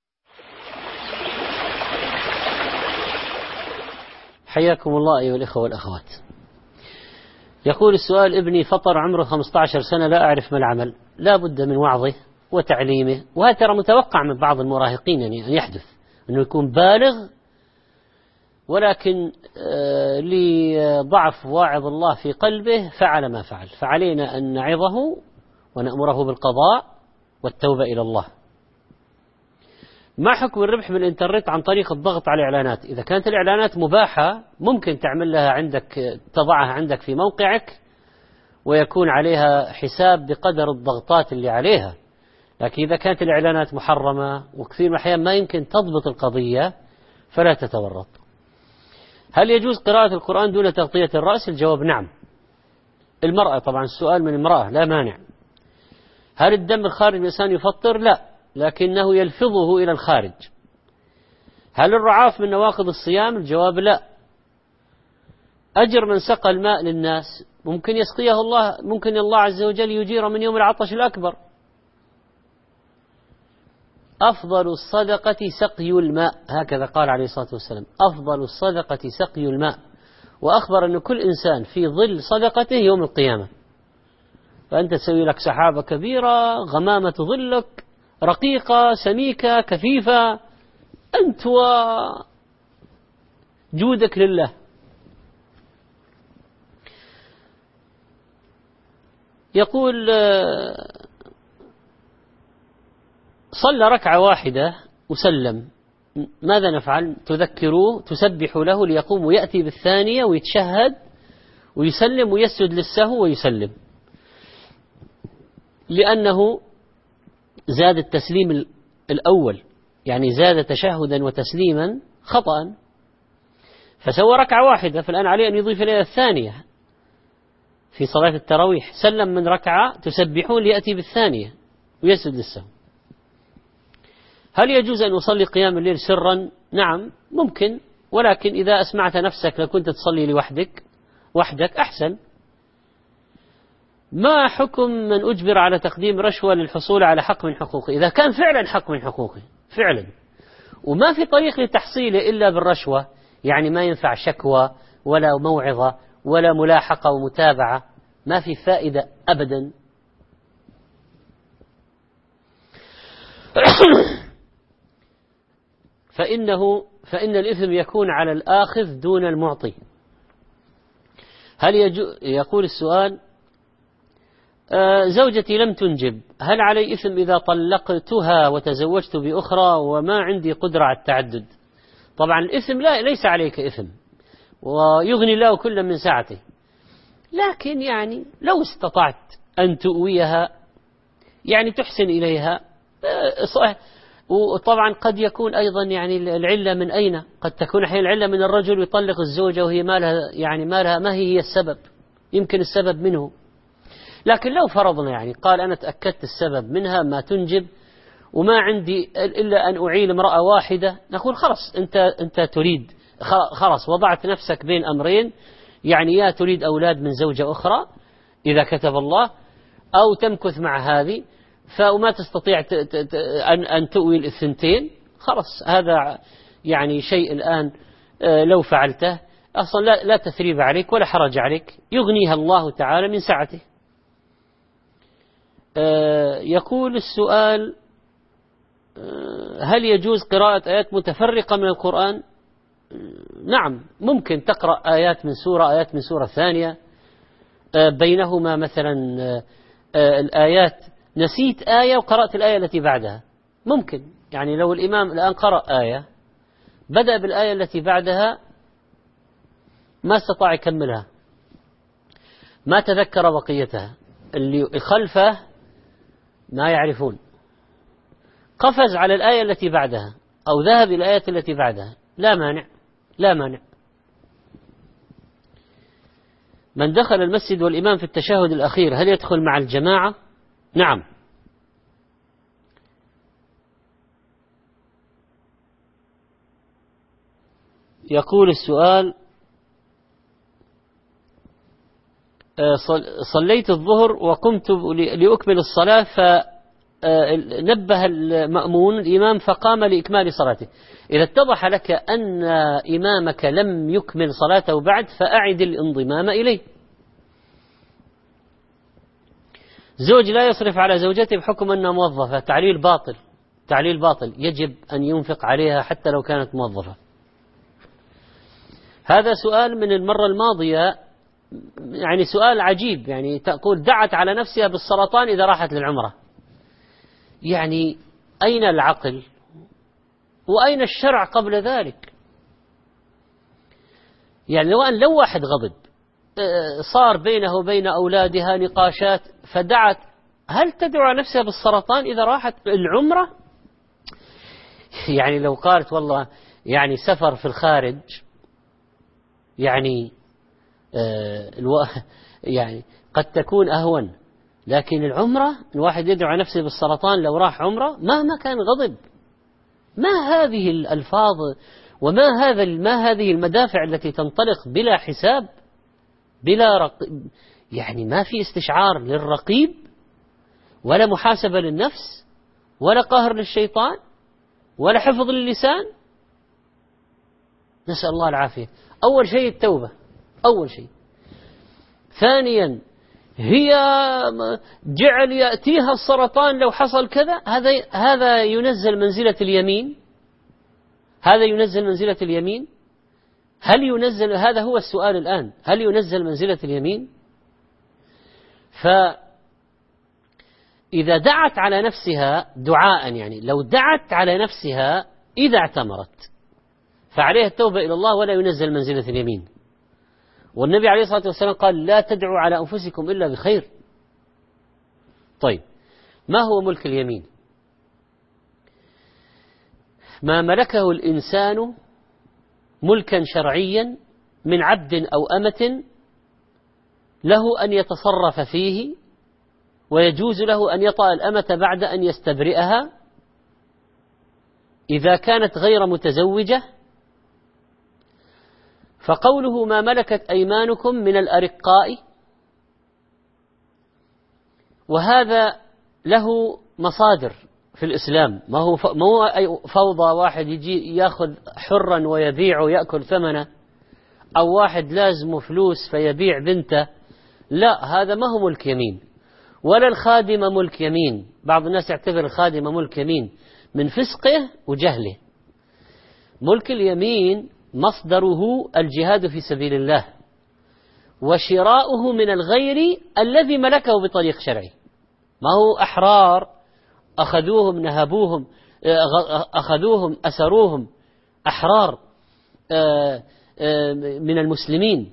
حياكم الله أيها الإخوة والأخوات. يقول السؤال: ابني فطر عمره 15 سنة، لا أعرف ما العمل، لا بد من وعظه وتعليمه، وهذا ترى متوقع من بعض المراهقين يعني أن يحدث أنه يكون بالغ ولكن لضعف واعظ الله في قلبه فعل ما فعل، فعلينا أن نعظه ونأمره بالقضاء والتوبة إلى الله. ما حكم الربح بالإنترنت عن طريق الضغط على الإعلانات؟ إذا كانت الإعلانات مباحة ممكن تعمل لها عندك، تضعها عندك في موقعك ويكون عليها حساب بقدر الضغطات اللي عليها، لكن إذا كانت الإعلانات محرمة وكثير من الأحيان ما يمكن تضبط القضية فلا تتورط. هل يجوز قراءة القرآن دون تغطية الرأس؟ الجواب نعم. المرأة طبعا، السؤال من امرأة لا مانع. هل الدم الخارج من الإنسان يفطر؟ لا، لكنه يلفظه إلى الخارج. هل الرعاف من نواقض الصيام؟ الجواب لا. أجر من سقى الماء للناس ممكن يسقيه الله، ممكن الله عز وجل يجير من يوم العطش الأكبر. أفضل الصدقة سقي الماء، هكذا قال عليه الصلاة والسلام، أفضل الصدقة سقي الماء، وأخبر أن كل إنسان في ظل صدقته يوم القيامة. فأنت تسوي لك سحابة كبيرة، غمامة ظلك، رقيقة سميكة كثيفة، أنت وجودك لله. يقول: صلى ركعة واحدة وسلم، ماذا نفعل؟ تذكروه، تسبح له ليقوم ويأتي بالثانية ويتشهد ويسلم ويسجد للسهو ويسلم، لأنه زاد التسليم الأول، يعني زاد تشهدا وتسليما خطأ، فسوى ركعة واحدة، فالآن عليه أن يضيف إليها الثانية في صلاة التراويح. سلم من ركعة، تسبحون ليأتي بالثانية ويسجد للسهو. هل يجوز أن أصلي قيام الليل سرا؟ نعم ممكن، ولكن إذا أسمعت نفسك لو كنت تصلي وحدك أحسن. ما حكم من أجبر على تقديم رشوة للحصول على حق من حقوقه؟ إذا كان فعلا حق من حقوقه فعلا وما في طريق لتحصيله إلا بالرشوة، يعني ما ينفع شكوى ولا موعظة ولا ملاحقة ومتابعة، ما في فائدة أبدا. فإن الإثم يكون على الآخذ دون المعطي. يقول السؤال: زوجتي لم تنجب، هل علي إثم إذا طلقتها وتزوجت بأخرى وما عندي قدرة على التعدد؟ طبعا الإثم ليس عليك إثم، ويغني الله كل من سعته، لكن يعني لو استطعت أن تؤويها، يعني تحسن إليها، وطبعا قد يكون أيضا يعني العلة من أين؟ قد تكون أحيانا العلة من الرجل يطلق الزوجة وهي ما هي السبب، يمكن السبب منه. لكن لو فرضنا يعني قال أنا تأكدت السبب منها ما تنجب وما عندي إلا أن أعيل امرأة واحدة، نقول خلاص أنت تريد، خلاص وضعت نفسك بين أمرين، يعني يا تريد أولاد من زوجة أخرى إذا كتب الله، أو تمكث مع هذه فما تستطيع أن تؤوي الثنتين. خلاص هذا يعني شيء الآن لو فعلته أصلا لا تثريب عليك ولا حرج عليك، يغنيها الله تعالى من سعته. يقول السؤال: هل يجوز قراءة آيات متفرقة من القرآن؟ نعم ممكن تقرأ آيات من سورة ثانية، بينهما مثلا الآيات نسيت آية وقرأت الآية التي بعدها، ممكن يعني لو الإمام الآن قرأ آية بدأ بالآية التي بعدها ما استطاع يكملها، ما تذكر بقيتها، اللي خلفه ما يعرفون، قفز على الآية التي بعدها أو ذهب إلى الآية التي بعدها، لا مانع، لا مانع. من دخل المسجد والإمام في التشهد الأخير هل يدخل مع الجماعة؟ نعم. يقول السؤال: صليت الظهر وقمت لأكمل الصلاة، فنبه المأمون الإمام فقام لإكمال صلاته. إذا اتضح لك أن إمامك لم يكمل صلاته بعد فأعد الانضمام إليه. زوج لا يصرف على زوجته بحكم أنها موظفة، تعليل باطل، تعليل باطل، يجب أن ينفق عليها حتى لو كانت موظفة. هذا سؤال من المرة الماضية، يعني سؤال عجيب، يعني تقول دعت على نفسها بالسرطان إذا راحت للعمرة. يعني أين العقل وأين الشرع قبل ذلك؟ يعني لو واحد غضب صار بينه وبين أولادها نقاشات فدعت، هل تدعو على نفسها بالسرطان إذا راحت العمرة؟ يعني لو قالت والله يعني سفر في الخارج يعني يعني قد تكون أهون، لكن العمرة الواحد يدعو على نفسه بالسرطان لو راح عمرة مهما كان غضب. ما هذه الألفاظ وما هذه المدافع التي تنطلق بلا حساب، بلا يعني ما في استشعار للرقيب ولا محاسبة للنفس ولا قهر للشيطان ولا حفظ للسان. نسأل الله العافية. أول شيء التوبة، أول شيء. ثانيا هي جعل يأتيها السرطان لو حصل كذا، هذا ينزل منزلة اليمين، هذا ينزل منزلة اليمين. هل ينزل؟ هذا هو السؤال الآن، هل ينزل منزلة اليمين؟ فإذا دعت على نفسها دعاء، يعني لو دعت على نفسها إذا اعتمرت فعليها التوبة إلى الله ولا ينزل منزلة اليمين. والنبي عليه الصلاة والسلام قال: لا تدعوا على أنفسكم إلا بخير. طيب، ما هو ملك اليمين؟ ما ملكه الإنسان ملكا شرعيا من عبد أو أمة له أن يتصرف فيه، ويجوز له أن يطأ الأمة بعد أن يستبرئها إذا كانت غير متزوجة. فقوله ما ملكت أيمانكم من الأرقاء، وهذا له مصادر في الإسلام، ما هو فوضى واحد يجي يأخذ حرا ويبيع ويأكل ثمنه، أو واحد لازمه فلوس فيبيع بنته. لا، هذا ما هو ملك يمين، ولا الخادمة ملك يمين. بعض الناس يعتبر الخادمة ملك يمين من فسقه وجهله. ملك اليمين مصدره الجهاد في سبيل الله، وشراؤه من الغير الذي ملكه بطريق شرعي. ما هو أحرار أخذوهم نهبوهم، أخذوهم أسروهم أحرار من المسلمين،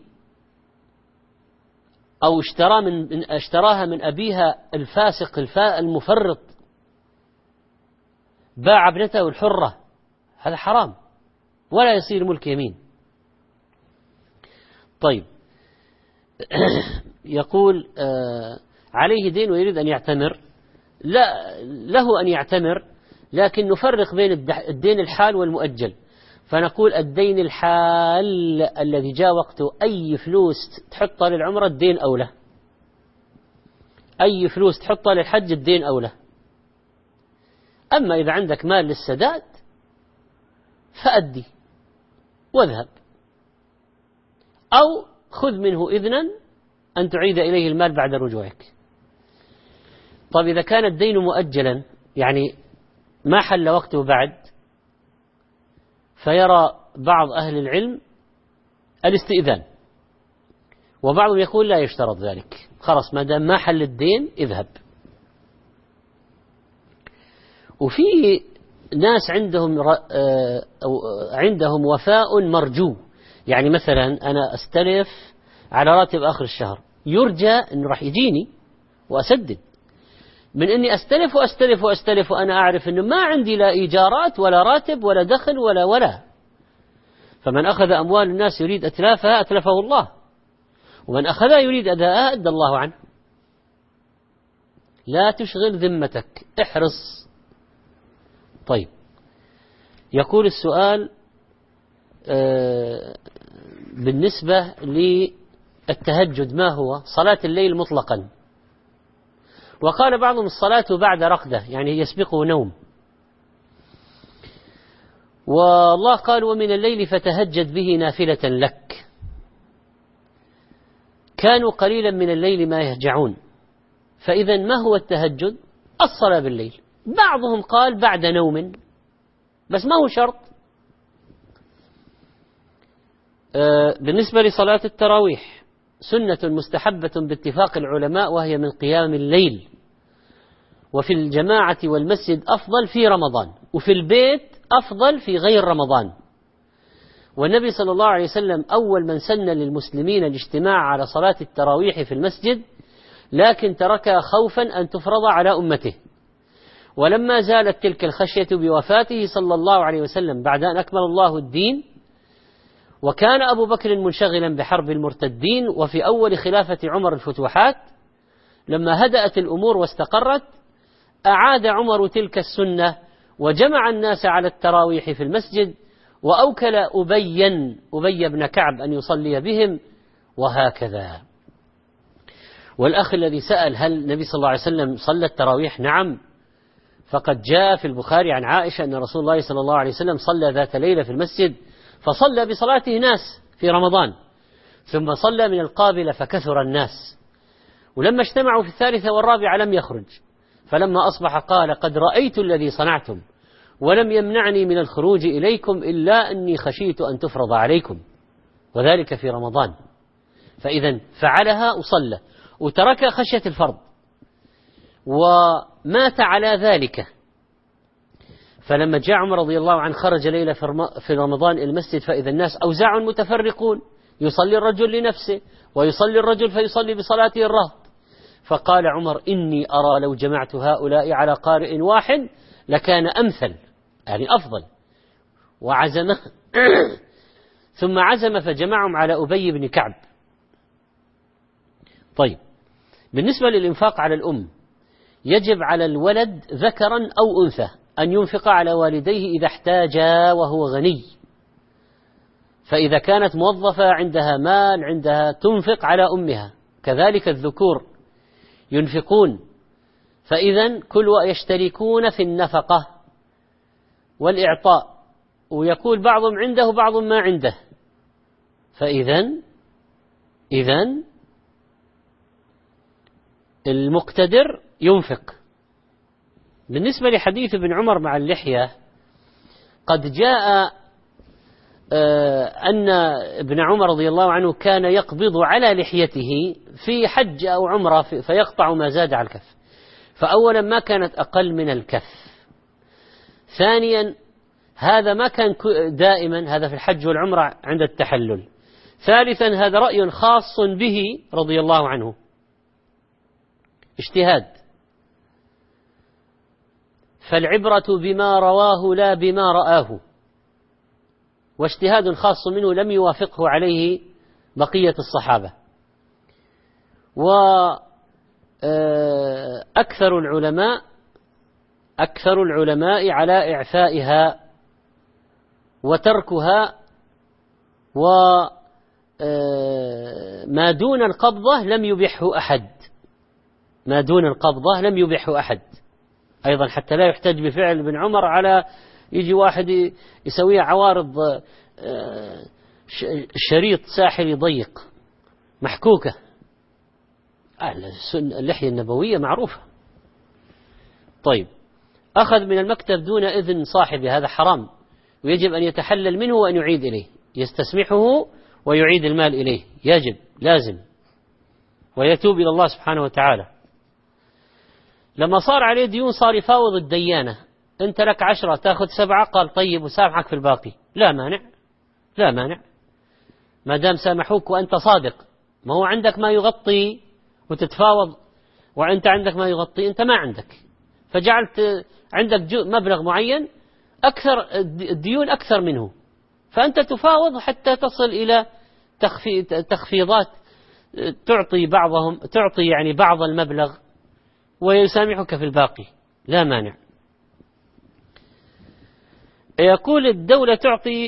أو اشتراها من أبيها الفاسق المفرط، باع ابنته الحرة، هذا حرام ولا يصير ملك يمين. طيب، يقول عليه دين ويريد أن يعتمر. لا، له أن يعتمر، لكن نفرق بين الدين الحال والمؤجل. فنقول الدين الحال الذي جاء وقته، أي فلوس تحطها للعمرة الدين أولى، أي فلوس تحطها للحج الدين أولى. أما إذا عندك مال للسداد فأدي واذهب، أو خذ منه إذنا أن تعيد إليه المال بعد رجوعك. طيب، إذا كان الدين مؤجلا يعني ما حل وقته بعد، فيرى بعض أهل العلم الاستئذان، وبعضهم يقول لا يشترط ذلك، خلاص ما دام ما حل الدين اذهب. وفي ناس عندهم وفاء مرجو. يعني مثلا أنا أستلف على راتب آخر الشهر، يرجى أنه راح يجيني وأسدد، من أني أستلف وأستلف وأستلف وأنا أعرف أنه ما عندي لا إيجارات ولا راتب ولا دخل ولا. فمن أخذ أموال الناس يريد أتلافها أتلفه الله، ومن أخذها يريد أداءها أدى الله عنه. لا تشغل ذمتك، احرص. طيب، يقول السؤال بالنسبة للتهجد ما هو؟ صلاة الليل مطلقا. وقال بعضهم الصلاة بعد رقدة، يعني يسبقه نوم. والله قال ومن الليل فتهجد به نافلة لك. كانوا قليلا من الليل ما يهجعون. فإذا ما هو التهجد؟ الصلاة بالليل. بعضهم قال بعد نوم، بس ما هو شرط. بالنسبة لصلاة التراويح سنة مستحبة باتفاق العلماء، وهي من قيام الليل، وفي الجماعة والمسجد أفضل في رمضان، وفي البيت أفضل في غير رمضان. والنبي صلى الله عليه وسلم أول من سن للمسلمين الاجتماع على صلاة التراويح في المسجد، لكن تركها خوفا أن تفرض على أمته. ولما زالت تلك الخشية بوفاته صلى الله عليه وسلم بعد أن أكمل الله الدين، وكان أبو بكر منشغلا بحرب المرتدين، وفي أول خلافة عمر الفتوحات، لما هدأت الأمور واستقرت أعاد عمر تلك السنة وجمع الناس على التراويح في المسجد، وأوكل أبي بن كعب أن يصلي بهم، وهكذا. والأخ الذي سأل هل النبي صلى الله عليه وسلم صلى التراويح؟ نعم، فقد جاء في البخاري عن عائشة أن رسول الله صلى الله عليه وسلم صلى ذات ليلة في المسجد، فصلى بصلاته ناس في رمضان، ثم صلى من القابلة فكثر الناس، ولما اجتمعوا في الثالثة والرابعة لم يخرج، فلما أصبح قال قد رأيت الذي صنعتم ولم يمنعني من الخروج إليكم إلا أني خشيت أن تفرض عليكم، وذلك في رمضان. فإذا فعلها وصلى وترك خشية الفرض ومات على ذلك. فلما جاء عمر رضي الله عنه خرج ليلة في رمضان المسجد، فإذا الناس أوزاع متفرقون، يصلي الرجل لنفسه ويصلي الرجل فيصلي بصلاته الرهط. فقال عمر إني أرى لو جمعت هؤلاء على قارئ واحد لكان أمثل، يعني أفضل. وعزم ثم عزم فجمعهم على أبي بن كعب. طيب، بالنسبة للإنفاق على الأم، يجب على الولد ذكرا أو أنثى أن ينفق على والديه إذا احتاجا وهو غني. فإذا كانت موظفة عندها مال عندها تنفق على أمها، كذلك الذكور ينفقون. فإذا كلوا يشتركون في النفقة والإعطاء، ويقول بعضهم عنده بعض ما عنده. فإذا المقتدر ينفق. بالنسبة لحديث ابن عمر مع اللحية، قد جاء أن ابن عمر رضي الله عنه كان يقبض على لحيته في حج أو عمرة فيقطع ما زاد على الكف. فأولا ما كانت أقل من الكف، ثانيا هذا ما كان دائما، هذا في الحج والعمرة عند التحلل، ثالثا هذا رأي خاص به رضي الله عنه، اجتهاد. فالعبرة بما رواه لا بما رآه، واجتهاد خاص منه لم يوافقه عليه بقية الصحابة. وأكثر العلماء على إعفائها وتركها، وما دون القبضة لم يبحه أحد، ما دون القبضة لم يبحه أحد أيضا، حتى لا يحتج بفعل ابن عمر على يجي واحد يسوي عوارض شريط ساحل ضيق محكوكة. اللحية النبوية معروفة. طيب، أخذ من المكتب دون إذن صاحبه، هذا حرام، ويجب أن يتحلل منه وأن يعيد إليه، يستسمحه ويعيد المال إليه، يجب لازم، ويتوب إلى الله سبحانه وتعالى. لما صار عليه ديون صار يفاوض الديانة أنت لك 10 تأخذ 7، قال طيب وسامحك في الباقي، لا مانع، لا مانع ما دام سامحوك وأنت صادق. ما هو عندك ما يغطي وتتفاوض، وأنت عندك ما يغطي، أنت ما عندك، فجعلت عندك مبلغ معين أكثر، الديون أكثر منه، فأنت تفاوض حتى تصل إلى تخفيضات تعطي يعني بعض المبلغ ويسامحك في الباقي، لا مانع. يقول الدولة تعطي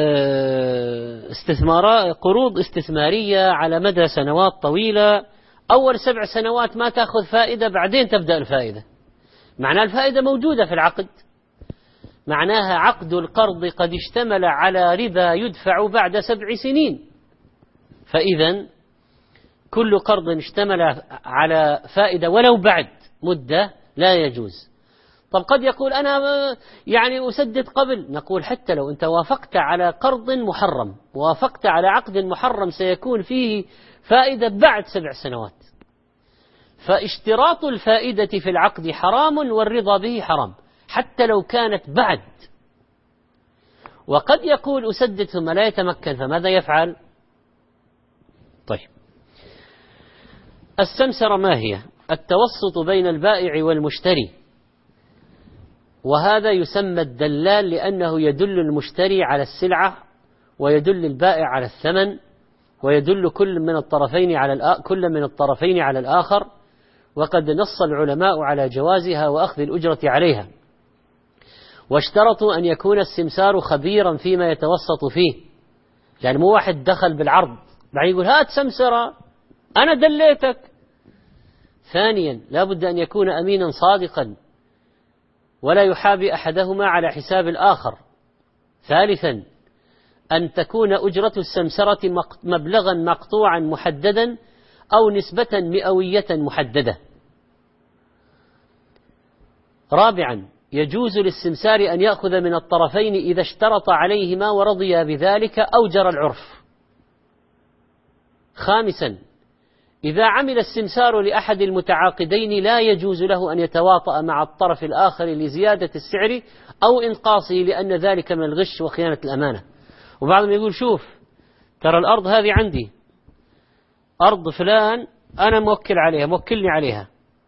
قروض استثمارية على مدى سنوات طويلة، أول 7 سنوات ما تأخذ فائدة، بعدين تبدأ الفائدة. معناها الفائدة موجودة في العقد، معناها عقد القرض قد اشتمل على ربا يدفع بعد 7 سنين، فإذا كل قرض اشتمل على فائدة ولو بعد مدة لا يجوز. طب قد يقول أنا يعني أسدد قبل، نقول حتى لو أنت وافقت على قرض محرم، وافقت على عقد محرم سيكون فيه فائدة بعد 7 سنوات، فاشتراط الفائدة في العقد حرام والرضا به حرام حتى لو كانت بعد. وقد يقول أسدد ثم لا يتمكن، فماذا يفعل؟ طيب، السمسرة ما هي؟ التوسط بين البائع والمشتري، وهذا يسمى الدلال لأنه يدل المشتري على السلعة ويدل البائع على الثمن، ويدل كل من الطرفين على الآخر، وقد نص العلماء على جوازها وأخذ الأجرة عليها، واشترطوا أن يكون السمسار خبيرا فيما يتوسط فيه، يعني مو واحد دخل بالعرض بعد يقول هات سمسرة أنا دليتك. ثانيا لا بد أن يكون أمينا صادقا ولا يحابي أحدهما على حساب الآخر. ثالثا أن تكون أجرة السمسرة مبلغا مقطوعا محددا أو نسبة مئوية محددة. رابعا يجوز للسمسار أن يأخذ من الطرفين إذا اشترط عليهما ورضيا بذلك أو جرى العرف. خامسا إذا عمل السمسار لأحد المتعاقدين لا يجوز له أن يتواطأ مع الطرف الآخر لزيادة السعر أو إنقاصه، لأن ذلك من الغش وخيانة الأمانة. وبعضهم يقول شوف ترى الأرض هذه عندي، أرض فلان أنا موكلني عليها،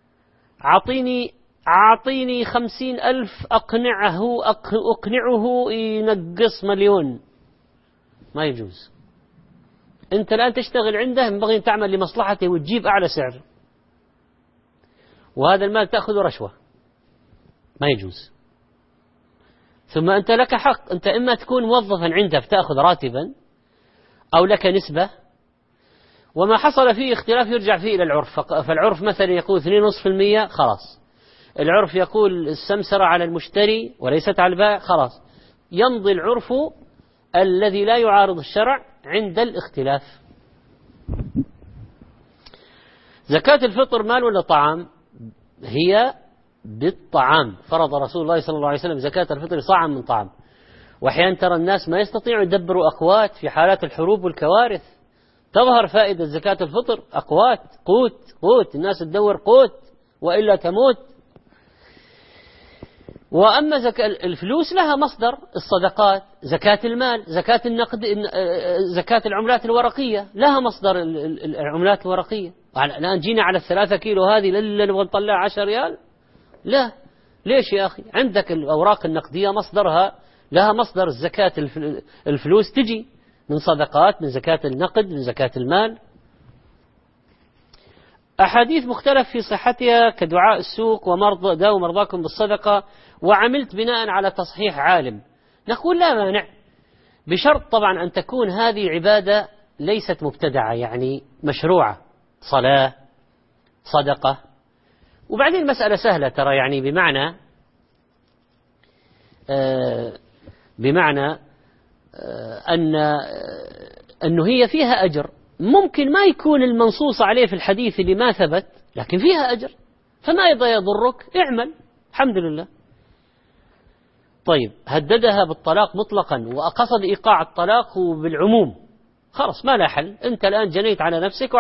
أعطيني 50,000 أقنعه ينقص 1,000,000. ما يجوز. أنت الآن تشتغل عنده، ينبغي أن تعمل لمصلحته وتجيب أعلى سعر، وهذا المال تأخذ رشوة، ما يجوز. ثم أنت لك حق، أنت إما تكون موظفا عنده فتأخذ راتبا أو لك نسبة، وما حصل فيه اختلاف يرجع فيه إلى العرف. فالعرف مثلا يقول 2.5%، خلاص العرف يقول السمسرة على المشتري وليست على البائع، خلاص يمضي العرف الذي لا يعارض الشرع عند الاختلاف. زكاة الفطر مال ولا طعام؟ هي بالطعام. فرض رسول الله صلى الله عليه وسلم زكاة الفطر صاعا من طعام. وأحيانا ترى الناس ما يستطيعوا يدبروا أقوات في حالات الحروب والكوارث، تظهر فائدة زكاة الفطر، أقوات، قوت الناس تدور قوت وإلا تموت. وأما الفلوس لها مصدر، الصدقات، زكاة المال، زكاة النقد، زكاة العملات الورقية لها مصدر، العملات الورقية. الآن جينا على 3 كيلو هذه للا نبغى نطلع 10 ريال، لا، ليش يا أخي؟ عندك الأوراق النقدية مصدرها لها مصدر، الزكاة الفلوس تجي من صدقات، من زكاة النقد، من زكاة المال. أحاديث مختلف في صحتها كدعاء السوق داووا مرضاكم بالصدقة، وعملت بناء على تصحيح عالم. نقول لا مانع، بشرط طبعا أن تكون هذه عبادة ليست مبتدعة، يعني مشروعة، صلاة، صدقة. وبعدين المسألة سهلة ترى، يعني بمعنى أنه هي فيها أجر، ممكن ما يكون المنصوص عليه في الحديث اللي ما ثبت، لكن فيها أجر، فما يضرك، اعمل، الحمد لله. طيب هددها بالطلاق مطلقا وقصد إيقاع الطلاق بالعموم، خلاص ما لا حل، أنت الآن جنيت على نفسك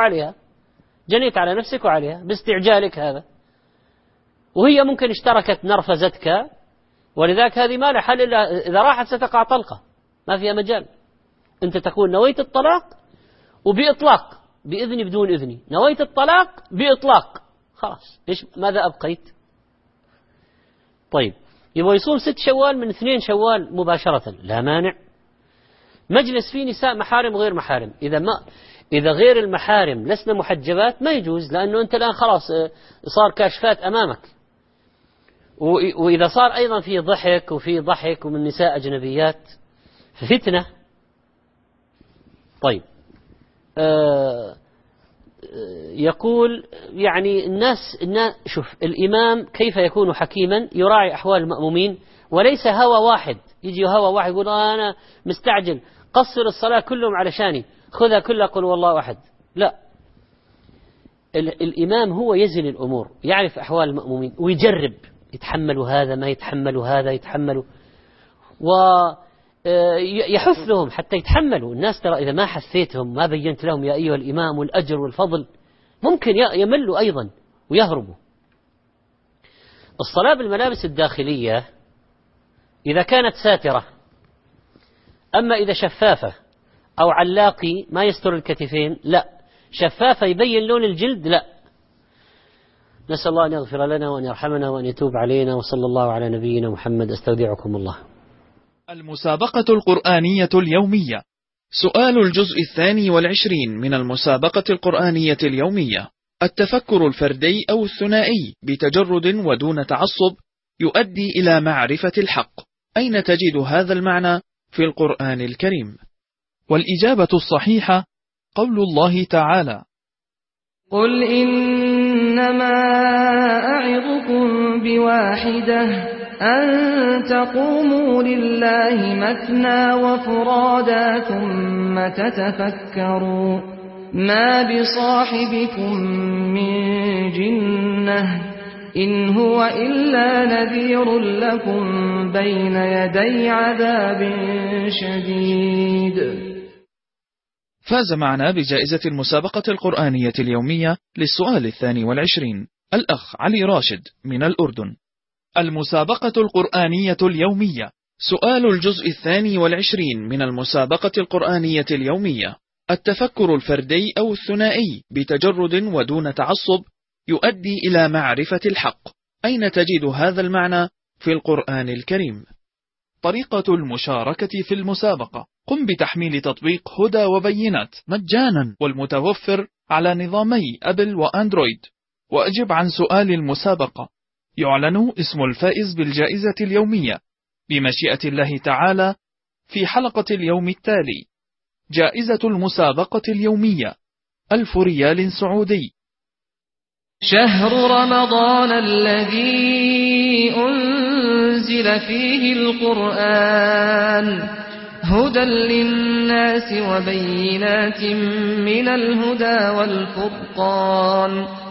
وعليها باستعجالك هذا، وهي ممكن اشتركت نرفزتك ولذلك هذه ما لها حل إلا إذا راحت ستقع طلقة، ما فيها مجال. أنت تكون نويت الطلاق وبإطلاق، بإذني بدون إذني، نويت الطلاق بإطلاق، خلاص ماذا أبقيت؟ طيب يبغى يصوم 6 شوال من 2 شوال مباشرة، لا مانع. مجلس فيه نساء محارم وغير محارم، إذا غير المحارم لسنا محجبات ما يجوز، لأنه أنت الآن خلاص صار كاشفات أمامك. وإذا صار أيضا فيه ضحك وفيه ضحك ومن نساء أجنبيات فتنة. طيب يقول يعني الناس شوف الإمام كيف يكون حكيما، يراعي أحوال المأمومين، وليس هوى واحد، يجي هوى واحد يقول أنا مستعجل قصر الصلاة كلهم علشاني، خذها كلها قل والله أحد. لا، الإمام هو يزن الأمور، يعرف أحوال المأمومين ويجرب، يتحملوا هذا ما يتحملوا هذا يتحملوا، ويحث لهم حتى يتحملوا. الناس ترى إذا ما حثيتهم ما بينت لهم يا أيها الإمام والأجر والفضل ممكن يملوا أيضا ويهربوا. الصلاة بالملابس الداخلية إذا كانت ساترة، أما إذا شفافة أو علاقي ما يستر الكتفين لا، شفافة يبين لون الجلد لا. نسأل الله أن يغفر لنا وأن يرحمنا وأن يتوب علينا، وصلى الله على نبينا محمد. استودعكم الله. المسابقة القرآنية اليومية. سؤال الجزء 22 من المسابقة القرآنية اليومية. التفكر الفردي أو الثنائي بتجرد ودون تعصب يؤدي إلى معرفة الحق. أين تجد هذا المعنى في القرآن الكريم؟ والإجابة الصحيحة قول الله تعالى: قل إنما أعظكم بواحدة أن تقوموا لله مثنى وفرادا ثم تتفكروا ما بصاحبكم من جنة إن هو إلا نذير لكم بين يدي عذاب شديد. فاز معنا بجائزة المسابقة القرآنية اليومية للسؤال 22 الأخ علي راشد من الأردن. المسابقة القرآنية اليومية. سؤال الجزء 22 من المسابقة القرآنية اليومية. التفكر الفردي أو الثنائي بتجرد ودون تعصب يؤدي إلى معرفة الحق. أين تجد هذا المعنى في القرآن الكريم؟ طريقة المشاركة في المسابقة: قم بتحميل تطبيق هدى وبينات مجانا والمتوفر على نظامي أبل وأندرويد، وأجب عن سؤال المسابقة. يعلن اسم الفائز بالجائزة اليومية بمشيئة الله تعالى في حلقة اليوم التالي. جائزة المسابقة اليومية 1000 ريال سعودي. شهر رمضان الذي أنزل فيه القرآن هدى للناس وبينات من الهدى والفرقان